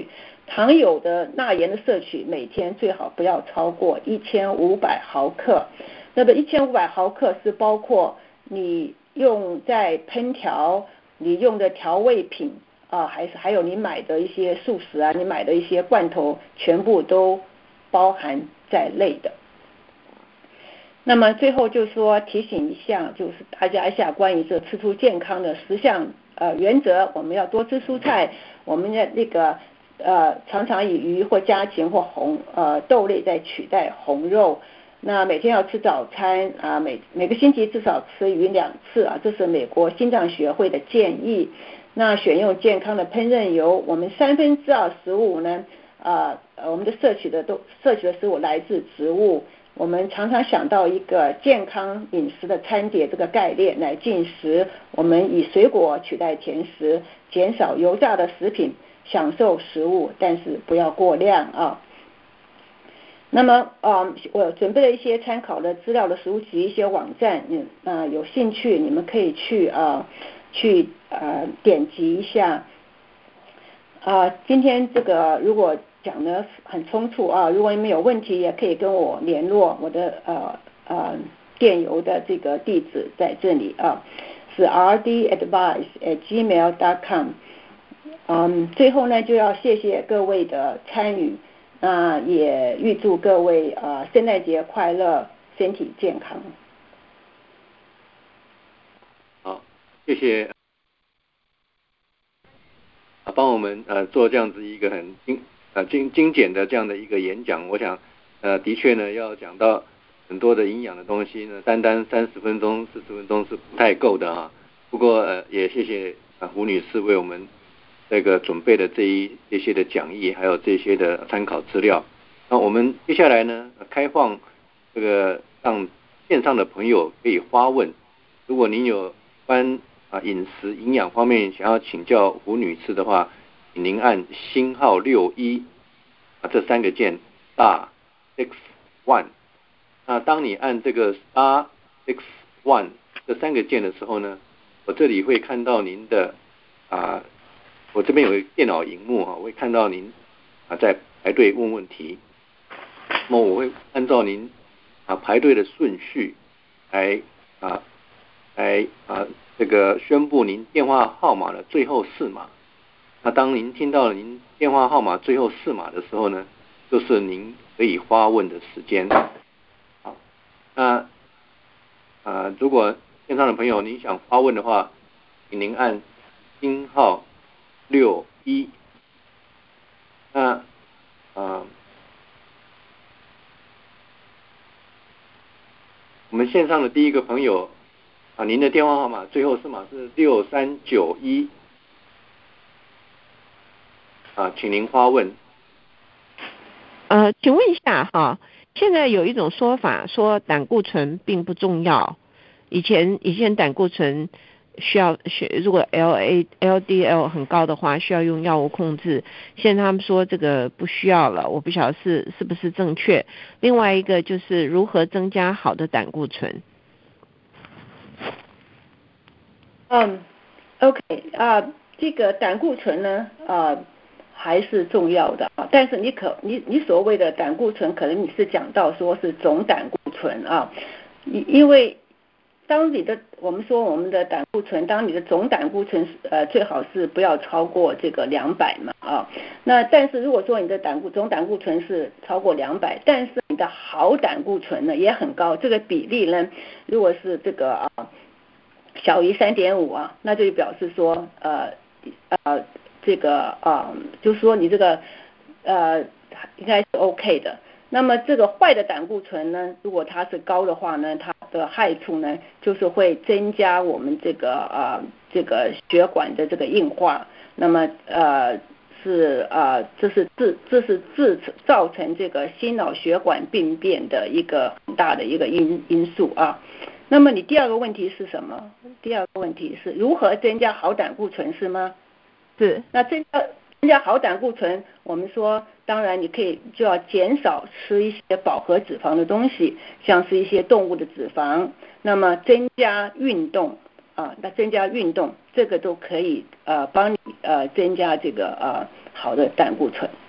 糖有的钠盐的摄取每天最好不要超过一千五百毫克。那么一千五百毫克是包括你用在烹调，你用的调味品啊，还是还有你买的一些素食啊，你买的一些罐头，全部都包含在内的。那么最后就说提醒一下，就是大家一下关于这吃出健康的十项呃原则，我们要多吃蔬菜，我们的那个呃常常以鱼或家禽或红呃豆类在取代红肉。那每天要吃早餐啊，每每个星期至少吃鱼两次啊，这是美国心脏学会的建议。那选用健康的烹饪油，我们三分之二食物呢，啊、呃，我们的摄取的都摄取的食物来自植物。我们常常想到一个健康饮食的餐碟这个概念来进食，我们以水果取代甜食，减少油炸的食品，享受食物，但是不要过量啊。那么呃，我准备了一些参考的资料的书籍，一些网站，嗯啊、呃，有兴趣你们可以去啊、呃、去呃点击一下。啊、呃，今天这个如果讲得很匆促啊，如果你们有问题也可以跟我联络，我的呃呃电邮的这个地址在这里啊，是 r d advice at gmail dot com。嗯，最后呢就要谢谢各位的参与，那也预祝各位啊、呃、圣诞节快乐，身体健康。 好，谢谢啊，帮我们呃做这样子一个很精呃精精简的这样的一个演讲。我想呃的确呢要讲到很多的营养的东西呢，单单三十分钟四十分钟是不太够的啊。不过呃也谢谢啊胡女士为我们这个准备的这一这些的讲义，还有这些的参考资料。那我们接下来呢，开放这个让线上的朋友可以发问。如果您有关啊饮食营养方面想要请教胡女士的话，请您按星号六一啊这三个键 star six one。那当你按这个 star six one 这三个键的时候呢，我这里会看到您的啊。我这边有一个电脑荧幕啊，我会看到您啊在排队问问题，那么我会按照您啊排队的顺序来啊来啊这个宣布您电话号码的最后四码。那当您听到您电话号码最后四码的时候呢，就是您可以发问的时间。好，那啊如果线上的朋友您想发问的话，请您按星号六一。那啊，我们线上的第一个朋友啊，您的电话号码最后四码是六三九一啊，请您发问。 呃，请问一下哈，现在有一种说法说胆固醇并不重要，以前以前胆固醇需要需如果 L A L D L 很高的话，需要用药物控制。现在他们说这个不需要了，我不晓得是是不是正确。另外一个就是如何增加好的胆固醇。 嗯 ，OK 啊、呃，这个胆固醇呢啊、呃、还是重要的啊，但是你可你你所谓的胆固醇，可能你是讲到说是总胆固醇啊，因因为当你的我们说我们的胆固醇，当你的总胆固醇呃最好是不要超过这个两百嘛啊，那但是如果说你的胆固总胆固醇是超过两百，但是你的好胆固醇呢也很高，这个比例呢如果是这个啊小于三点五啊，那就表示说呃呃这个啊、呃、就是说你这个呃应该是 OK 的。那么这个坏的胆固醇呢，如果它是高的话呢，它的害处呢就是会增加我们这个呃这个血管的这个硬化，那么呃是呃这是致这是致造成这个心脑血管病变的一个很大的一个因因素啊。那么你第二个问题是什么？第二个问题是如何增加好胆固醇是吗？ 是。 那增加增加好胆固醇，我们说当然你可以就要减少吃一些饱和脂肪的东西，像是一些动物的脂肪，那么增加运动啊，那增加运动这个都可以呃帮你呃增加这个呃好的胆固醇。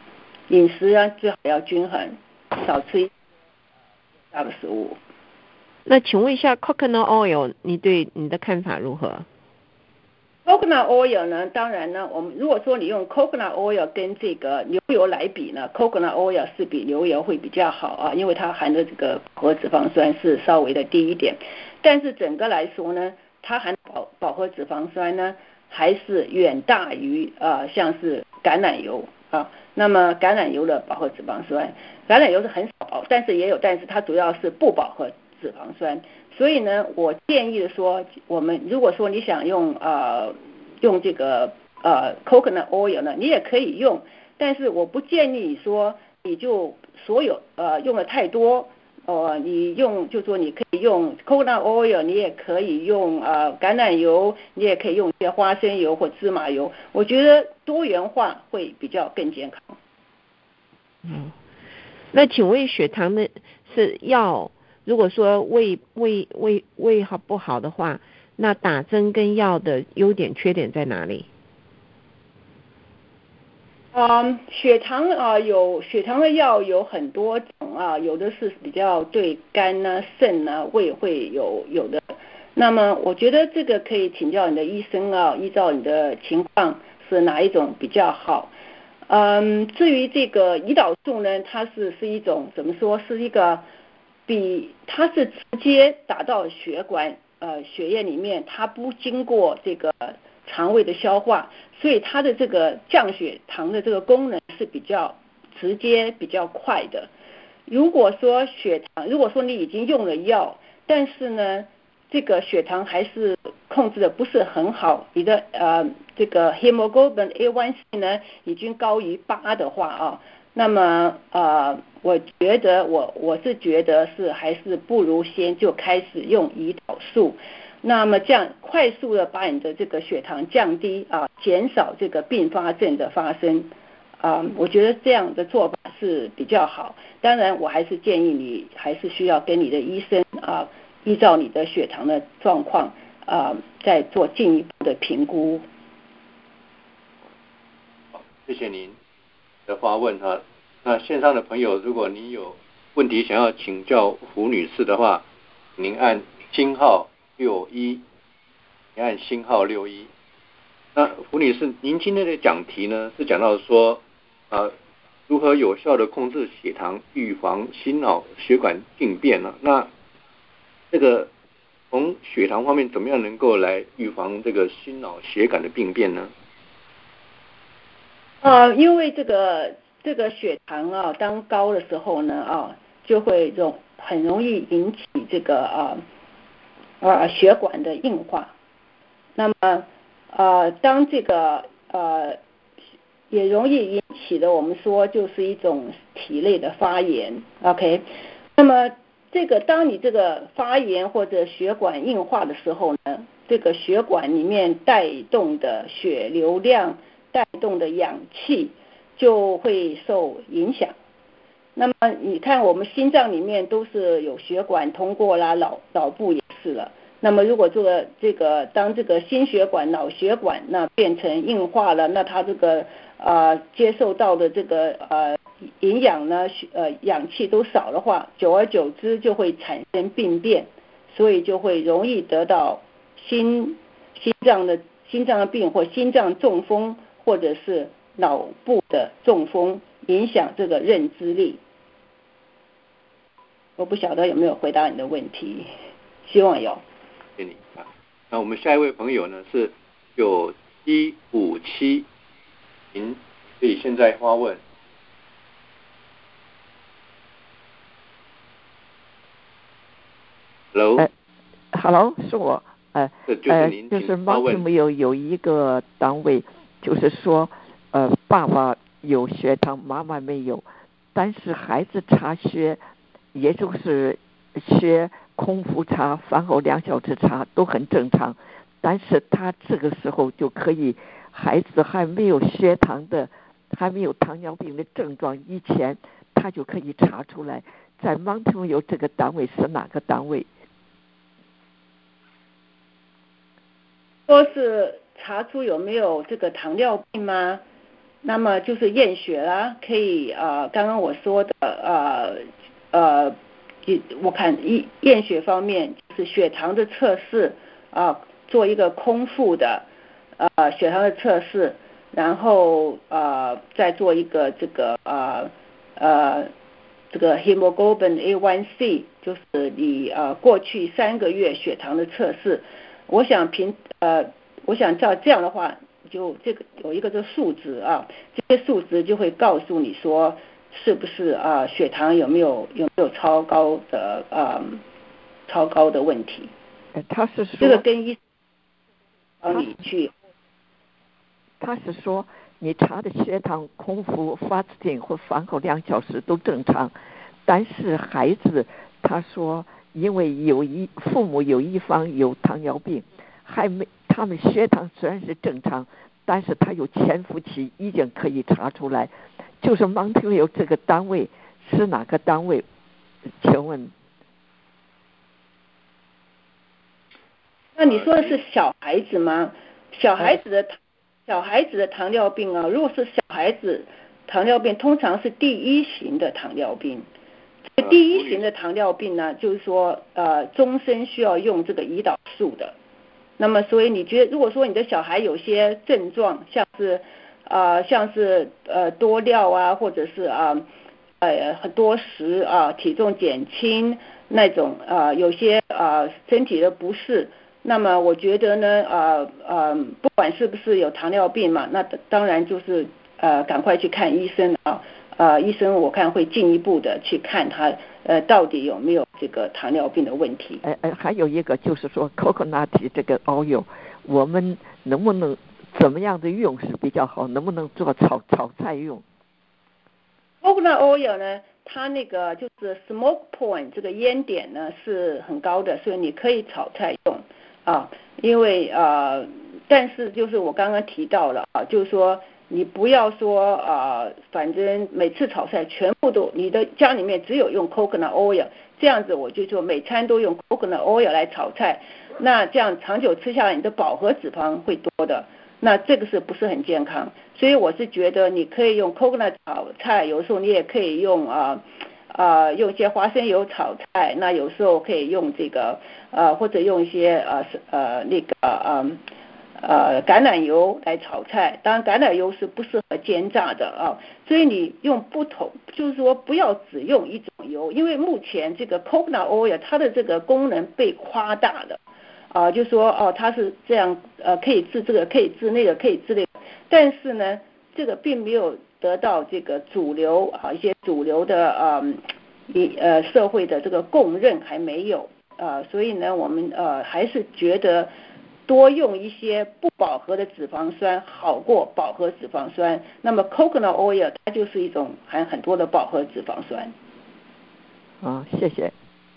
饮食啊最好要均衡，少吃一大的食物。 那请问一下 ，coconut oil， 你对你的看法如何？ coconut oil 呢，当然呢，我们如果说你用 coconut oil 跟这个牛油来比呢 ，coconut oil 是比牛油会比较好啊，因为它含的这个饱和脂肪酸是稍微的低一点。但是整个来说呢，它含饱饱和脂肪酸呢，还是远大于呃像是橄榄油啊。那么橄榄油的饱和脂肪酸，橄榄油是很少，但是也有，但是它主要是不饱和脂肪酸。所以呢，我建议的说，我们如果说你想用呃用这个呃 coconut oil 呢，你也可以用，但是我不建议你说你就所有呃用的太多，呃你用就说你可以用 coconut oil， 你也可以用呃橄榄油，你也可以用一些花生油或芝麻油，我觉得多元化会比较更健康。 嗯，那请问血糖的是药？如果说胃胃胃胃好不好的话，那打针跟药的优点缺点在哪里？ 嗯，血糖啊，有血糖的药有很多种啊，有的是比较对肝呐、肾呐、胃会有有的。那么我觉得这个可以请教你的医生啊，依照你的情况是哪一种比较好。嗯，至于这个胰岛素呢，它是是一种怎么说，是一个比它是直接打到血管呃血液里面，它不经过这个肠胃的消化，所以它的这个降血糖的这个功能是比较直接比较快的。如果说血糖，如果说你已经用了药，但是呢这个血糖还是控制的不是很好，你的呃这个 hemoglobin A 一 C 呢已经高于八的话啊，那么呃我觉得我我是觉得是还是不如先就开始用胰岛素，那么这样快速的把你的这个血糖降低啊，减少这个并发症的发生啊，我觉得这样的做法是比较好。当然我还是建议你还是需要跟你的医生啊依照你的血糖的状况啊再做进一步的评估。 好，谢谢您的发问哈。那线上的朋友，如果您有问题想要请教胡女士的话，您按星号六一，您按星号六一。那胡女士，您今天的讲题呢是讲到说，呃，如何有效的控制血糖，预防心脑血管病变呢？那这个从血糖方面，怎么样能够来预防这个心脑血管的病变呢？ 呃，因为这个这个血糖啊，当高的时候呢啊，就会容很容易引起这个啊啊血管的硬化。那么呃，当这个呃也容易引起的，我们说就是一种体内的发炎。OK， 那么这个当你这个发炎或者血管硬化的时候呢，这个血管里面带动的血流量带动的氧气就会受影响。那么你看我们心脏里面都是有血管通过啦，脑脑部也是了。那么如果这个这个当这个心血管、脑血管那变成硬化了，那它这个呃接受到的这个呃营养呢呃氧气都少的话，久而久之就会产生病变，所以就会容易得到心心脏的心脏的病或心脏中风，或者是脑部的中风，影响这个认知力。我不晓得有没有回答你的问题，希望有。 谢谢你啊。那我们下一位朋友呢是九七五七，您可以现在发问。Hello， 呃 Hello， 是我，呃， 这就是您呃，就是 Mountain 有有一个单位，就是说，呃，爸爸有血糖，妈妈没有，但是孩子查血，也就是血空腹查、饭后两小时查都很正常，但是他这个时候就可以，孩子还没有血糖的，还没有糖尿病的症状以前，他就可以查出来。在 Mountain 有这个单位是哪个单位？ 说是查出有没有这个糖尿病吗？ 那么就是验血啦，可以呃，刚刚我说的呃呃，我看一验血方面是血糖的测试啊、呃，做一个空腹的呃血糖的测试，然后呃再做一个这个呃呃这个 hemoglobin A one C， 就是你呃过去三个月血糖的测试。我想凭呃，我想照这样的话。就这个有一个这个数值啊，这些数值就会告诉你说是不是啊血糖有没有有没有超高的啊超高的问题。 他是说这个跟医帮你去， 他是说你查的血糖空腹 fasting 或饭后两小时都正常，但是孩子他说因为有一父母有一方有糖尿病，还没他们血糖虽然是正常，但是他有潜伏期，已经可以查出来。就是 Montreal 这个单位是哪个单位？请问？ 那你说的是小孩子吗？小孩子的小孩子的糖尿病啊，如果是小孩子糖尿病，通常是第一型的糖尿病。第一型的糖尿病呢，就是说呃终身需要用这个胰岛素的。那么，所以你觉得，如果说你的小孩有些症状，像是，呃，像是呃多尿啊，或者是啊，呃很多食啊，体重减轻那种啊，有些啊身体的不适，那么我觉得呢，呃呃，不管是不是有糖尿病嘛，那当然就是呃赶快去看医生啊。呃，医生我看会进一步的去看他呃到底有没有这个糖尿病的问题。 哎哎，还有一个就是说 coconut 这个 oil， 我们能不能怎么样的用是比较好？能不能做炒炒菜用 ？coconut oil 呢，它那个就是 smoke point 这个烟点呢是很高的，所以你可以炒菜用啊，因为呃，但是就是我刚刚提到了啊，就是说。你不要说啊、呃，反正每次炒菜全部都你的家里面只有用 coconut oil， 这样子我就说每餐都用 coconut oil 来炒菜，那这样长久吃下来你的饱和脂肪会多的，那这个是不是很健康？所以我是觉得你可以用 coconut 炒菜，有时候你也可以用啊啊、呃、用一些花生油炒菜，那有时候可以用这个呃或者用一些呃呃那个呃。呃，橄榄油来炒菜，当然橄榄油是不适合煎炸的啊，所以你用不同，就是说不要只用一种油，因为目前这个 coconut oil 它的这个功能被夸大了，啊，就说哦它是这样，呃可以治这个，可以治那个，可以治那个，但是呢，这个并没有得到这个主流啊一些主流的啊一呃社会的这个公认还没有啊，所以呢，我们呃还是觉得。多用一些不饱和的脂肪酸好过饱和脂肪酸。那么 coconut oil 它就是一种含很多的饱和脂肪酸。 啊，谢谢。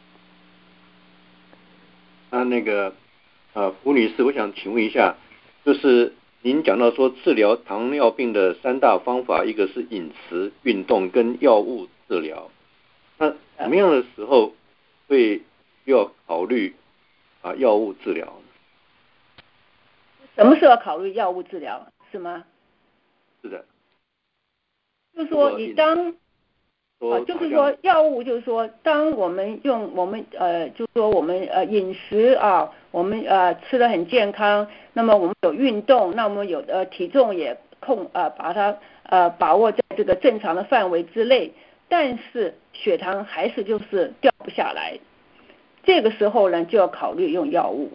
那那个呃，胡女士，我想请问一下，就是您讲到说治疗糖尿病的三大方法，一个是饮食、运动跟药物治疗。那什么样的时候会要考虑啊药物治疗？ 什么时候考虑药物治疗是吗？ 是的。 就是说你当啊，就是说药物，就是说当我们用我们呃，就是说我们呃饮食啊，我们呃吃得很健康，那么我们有运动，那我们有呃体重也控呃把它呃把握在这个正常的范围之内，但是血糖还是就是掉不下来，这个时候呢就要考虑用药物。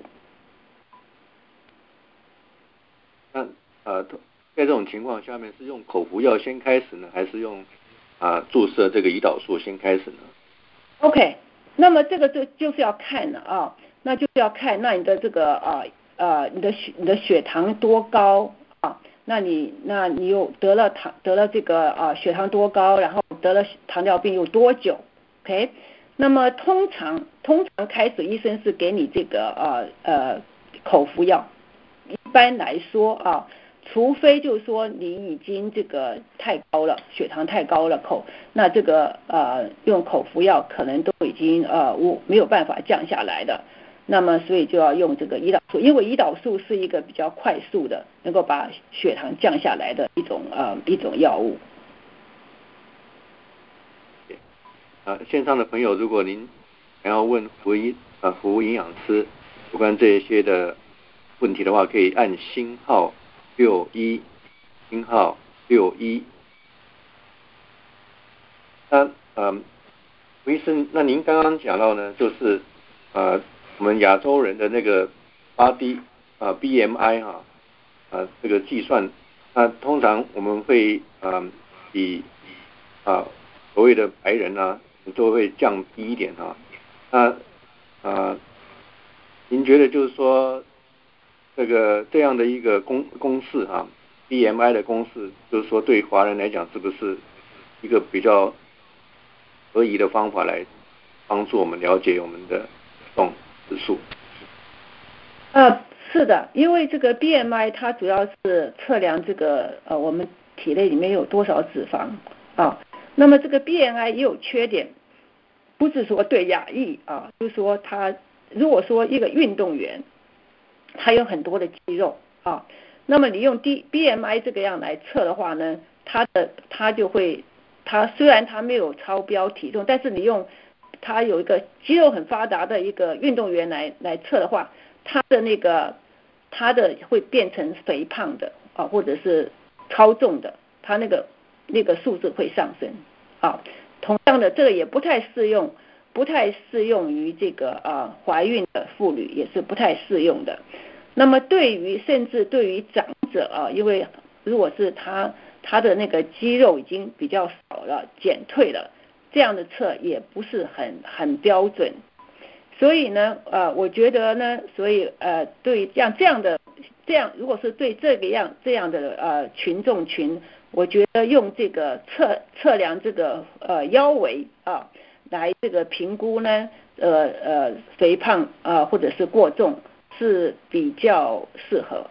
那呃，在这种情况下面是用口服药先开始呢，还是用啊注射这个胰岛素先开始呢 ？OK， 那么这个就就是要看了啊，那就是要看那你的这个啊呃你的血你的血糖多高啊，那你那你又得了糖得了这个啊血糖多高，然后得了糖尿病有多久 ？OK， 那么通常通常开始医生是给你这个呃呃口服药。一般来说啊，除非就是说你已经这个太高了，血糖太高了口，那这个呃用口服药可能都已经呃无没有办法降下来的。 那么所以就要用这个胰岛素，因为胰岛素是一个比较快速的能够把血糖降下来的一种呃一种药物。 啊，线上的朋友，如果您想要问服营啊服务营养师有关这一些的问题的话，可以按星号六一，星号六一。那呃，吴医生，那您刚刚讲到呢，就是呃我们亚洲人的那个 body 啊 B M I 哈啊这个计算，那通常我们会呃以啊所谓的白人啊都会降低一点啊。那啊，您觉得就是说这个这样的一个公公式啊 B M I 的公式，就是说对华人来讲是不是一个比较合宜的方法来帮助我们了解我们的体重指数？ 呃，是的，因为这个 B M I 它主要是测量这个呃我们体内里面有多少脂肪啊。那么这个 B M I 也有缺点，不是说对亚裔啊，就是说他如果说一个运动员，他有很多的肌肉啊，那么你用 D B M I 这个样来测的话呢，他的他就会，他虽然他没有超标体重，但是你用他有一个肌肉很发达的一个运动员来来测的话，他的那个他的会变成肥胖的啊，或者是超重的，他那个那个数字会上升啊。同样的，这个也不太适用，不太适用于这个啊怀孕的妇女，也是不太适用的。那么对于甚至对于长者啊，因为如果是他他的那个肌肉已经比较少了，减退了，这样的测也不是很很标准。所以呢，呃，我觉得呢，所以呃，对像这样的这样，如果是对这个样这样的呃群众群，我觉得用这个测测量这个呃腰围啊，来这个评估呢，呃呃肥胖啊、呃、或者是过重是比较适合。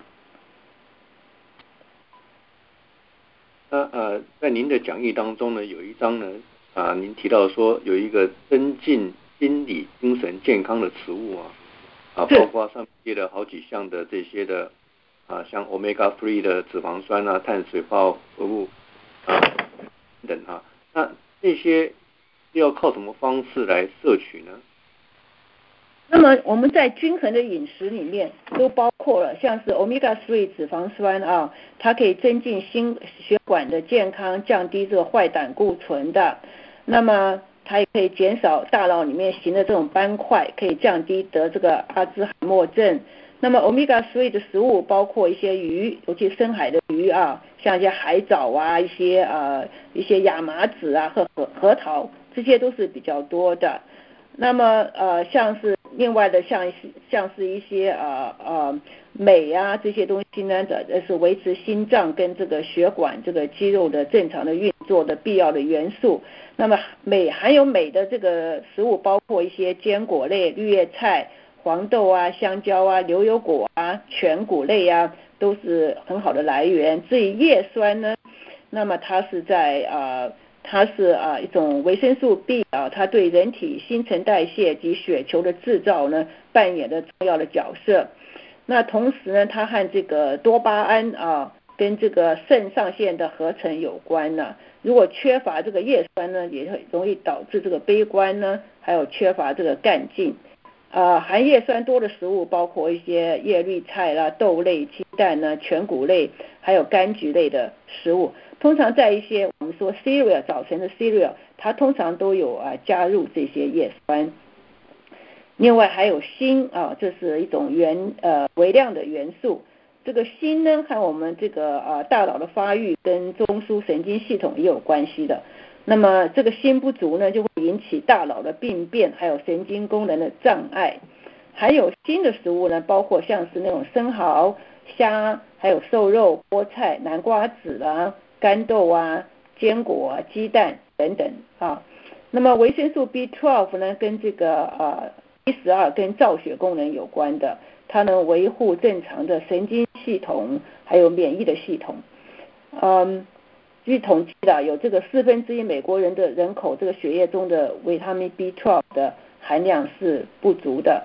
那呃，在您的讲义当中呢，有一章呢啊，您提到说有一个增进心理精神健康的食物啊，啊，包括上面列了好几项的这些的啊，像 omega 三 的脂肪酸啊、碳水化合物啊等啊，那这些要靠什么方式来摄取呢？ 那么我们在均衡的饮食里面都包括了像是 omega 三 脂肪酸啊，它可以增进心血管的健康，降低这个坏胆固醇的。那么它也可以减少大脑里面形的这种斑块，可以降低得这个阿兹海默症。那么 omega 三 的食物包括一些鱼，尤其深海的鱼啊，像一些海藻啊，一些呃一些亚麻籽啊和核核桃，这些都是比较多的。那么呃像是另外的像像是一些呃呃镁啊这些东西呢的是维持心脏跟这个血管这个肌肉的正常的运作的必要的元素。那么镁含有镁的这个食物包括一些坚果类、绿叶菜、黄豆啊、香蕉啊、牛油果啊、全谷类啊，都是很好的来源。至于叶酸呢，那么它是在呃它是啊一种维生素 B 啊，它对人体新陈代谢及血球的制造呢扮演了重要的角色。那同时呢，它和这个多巴胺啊跟这个肾上腺的合成有关呢、啊。如果缺乏这个叶酸呢，也会容易导致这个悲观呢，还有缺乏这个干劲。呃，含叶酸多的食物包括一些叶绿菜啦、豆类、鸡蛋呢、全谷类，还有柑橘类的食物。通常在一些我们说 cereal 早晨的 cereal， 它通常都有啊加入这些叶酸。另外还有锌啊，这是一种元呃微量的元素。这个锌呢和我们这个啊大脑的发育跟中枢神经系统也有关系的。那么这个锌不足呢，就会引起大脑的病变，还有神经功能的障碍。还有锌的食物呢，包括像是那种生蚝、虾，还有瘦肉、菠菜、南瓜子啦、干豆啊、坚果啊、鸡蛋等等啊。那么维生素 B 十二 呢，跟这个呃 B 十二 跟造血功能有关的，它能维护正常的神经系统，还有免疫的系统。嗯。据统计的，有这个四分之一美国人的人口，这个血液中的维他命 B 十二 的含量是不足的。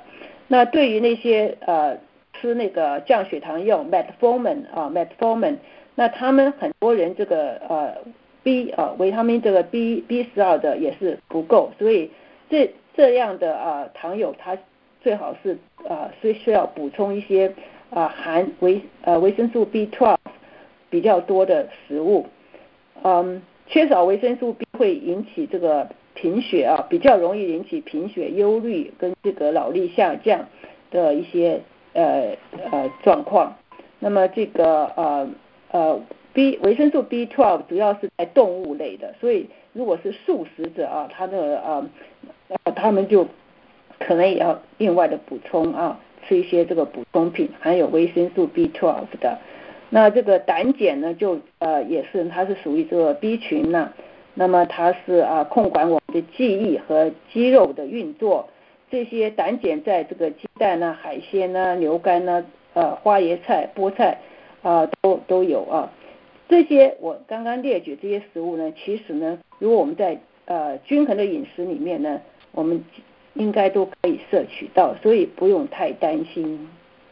那对于那些呃吃那个降血糖药 metformin 啊 metformin， 那他们很多人这个呃 B 啊维他命这个 B B 十二的也是不够，所以这这样的啊糖友他最好是啊是需要补充一些啊含维呃维生素 B 十二 比较多的食物。嗯，缺少维生素 B 会引起这个贫血啊，比较容易引起贫血、忧虑跟这个脑力下降的一些呃呃状况。那么这个呃呃 B 维生素 B 十二 主要是在动物类的，所以如果是素食者啊，他的呃呃他们就可能也要另外的补充啊，吃一些这个补充品含有维生素 B 十二 的。那这个胆碱呢，就呃也是它是属于这个 B 群呢，那么它是啊控管我们的记忆和肌肉的运作。这些胆碱在这个鸡蛋呢、海鲜呢、牛肝呢、呃花椰菜、菠菜啊、呃、都都有啊。这些我刚刚列举这些食物呢，其实呢，如果我们在呃均衡的饮食里面呢，我们应该都可以摄取到，所以不用太担心。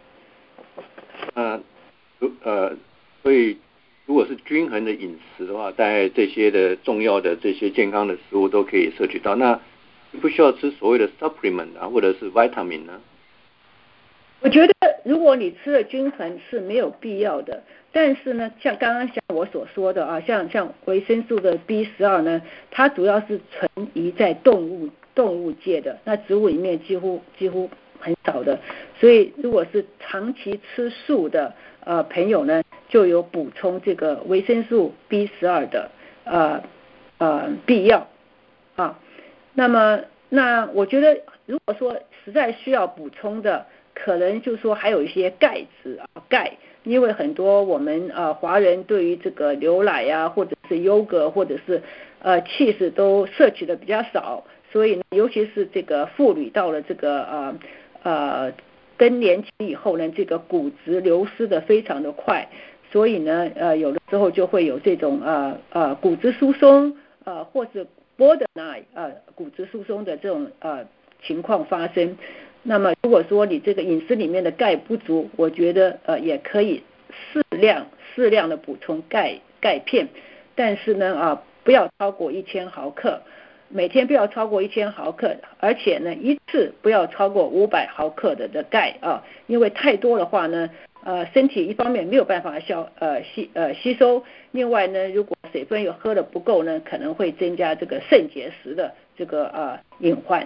呃呃，所以如果是均衡的饮食的话，大概这些的重要的这些健康的食物都可以摄取到。那不需要吃所谓的 supplement 啊，或者是 vitamin 呢？ 我觉得如果你吃的均衡是没有必要的，但是呢，像刚刚像我所说的啊，像像维生素的 B 十二 呢，它主要是存疑在动物动物界的，那植物里面几乎几乎很少的，所以如果是长期吃素的呃朋友呢，就有补充这个维生素 B 十二 的呃呃必要啊。那么那我觉得如果说实在需要补充的，可能就是说还有一些钙质啊钙，因为很多我们呃华人对于这个牛奶呀、或者是优格或者是呃 cheese 都摄取的比较少，所以呢尤其是这个妇女到了这个呃呃更年期以后呢，这个骨质流失的非常的快，所以呢呃有的时候就会有这种呃呃骨质疏松呃或是 borderline 呃骨质疏松的这种呃情况发生。那么如果说你这个饮食里面的钙不足，我觉得呃也可以适量适量的补充钙钙片，但是呢啊不要超过一千毫克，每天不要超过一千毫克，而且呢一次不要超过五百毫克的的钙啊，因为太多的话呢，呃身体一方面没有办法消呃吸呃吸收，另外呢如果水分又喝的不够呢，可能会增加这个肾结石的这个呃隐患。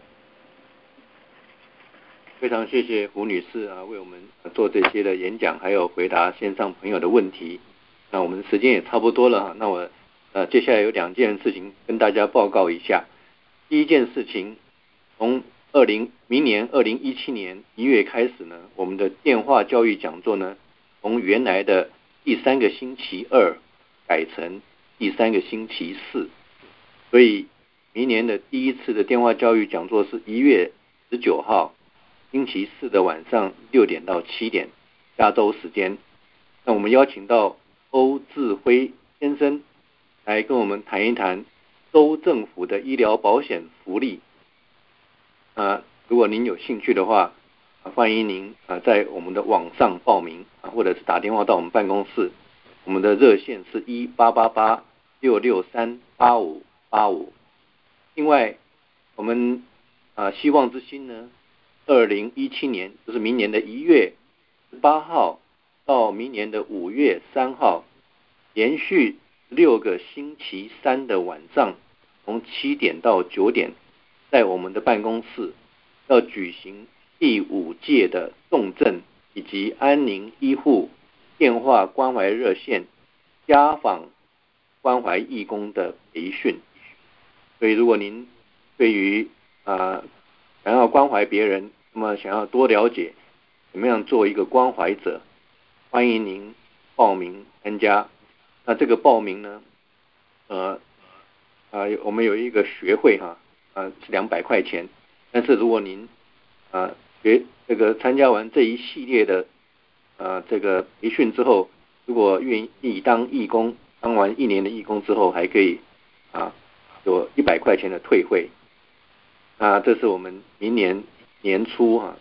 非常谢谢胡女士啊，为我们做这些的演讲，还有回答线上朋友的问题。那我们时间也差不多了哈，那我呃接下来有两件事情跟大家报告一下。第一件事情，从二零明年二零一七年一月开始呢，我们的电话教育讲座呢，从原来的第三个星期二改成第三个星期四，所以明年的第一次的电话教育讲座是一月十九号。星期四的晚上六点到七点，加州时间。那我们邀请到欧志辉先生来跟我们谈一谈州政府的医疗保险福利。啊，如果您有兴趣的话，啊、欢迎您啊在我们的网上报名啊，或者是打电话到我们办公室。我们的热线是一八八八六六三八五八五。另外，我们啊希望之星呢。二零一七年就是明年的一月十八号到明年的五月三号，连续六个星期三的晚上，从七点到九点，在我们的办公室要举行第五届的重症以及安宁医护电话关怀热线家访关怀义工的培训。所以如果您对于啊、呃、想要关怀别人，那么想要多了解怎么样做一个关怀者，欢迎您报名参加。那这个报名呢，呃呃，我们有一个学会哈，呃是两百块钱。但是如果您啊学这个参加完这一系列的呃这个培训之后，如果愿意当义工，当完一年的义工之后，还可以啊有一百块钱的退会。那这是我们明年年初哈、啊、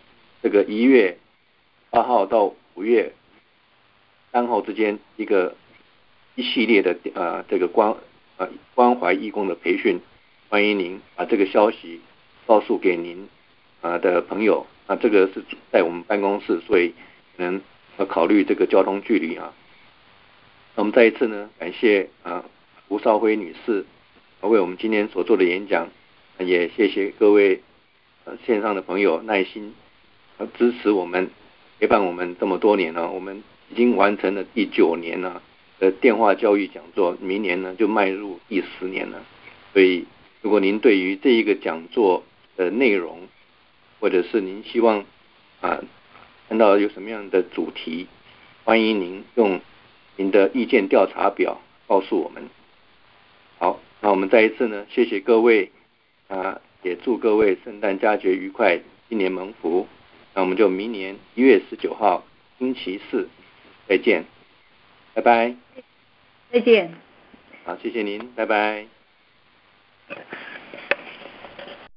这个一月八号到五月三号之间一个一系列的呃这个关呃关怀义工的培训，欢迎您把这个消息告诉给您啊、呃、的朋友。那这个是在我们办公室，所以可能要考虑这个交通距离啊。那我们再一次呢，感谢啊吴少辉女士为我们今天所做的演讲，也谢谢各位呃线上的朋友耐心呃支持我们，陪伴我们这么多年了。我们已经完成了第九年了的电话教育讲座，明年呢就迈入第十年了。所以如果您对于这一个讲座的内容，或者是您希望啊看到有什么样的主题，欢迎您用您的意见调查表告诉我们。好，那我们再一次呢，谢谢各位啊，也祝各位圣诞佳节愉快，新年蒙福。那我们就明年一月十九号星期四再见，拜拜。 再见。 好，谢谢您，拜拜。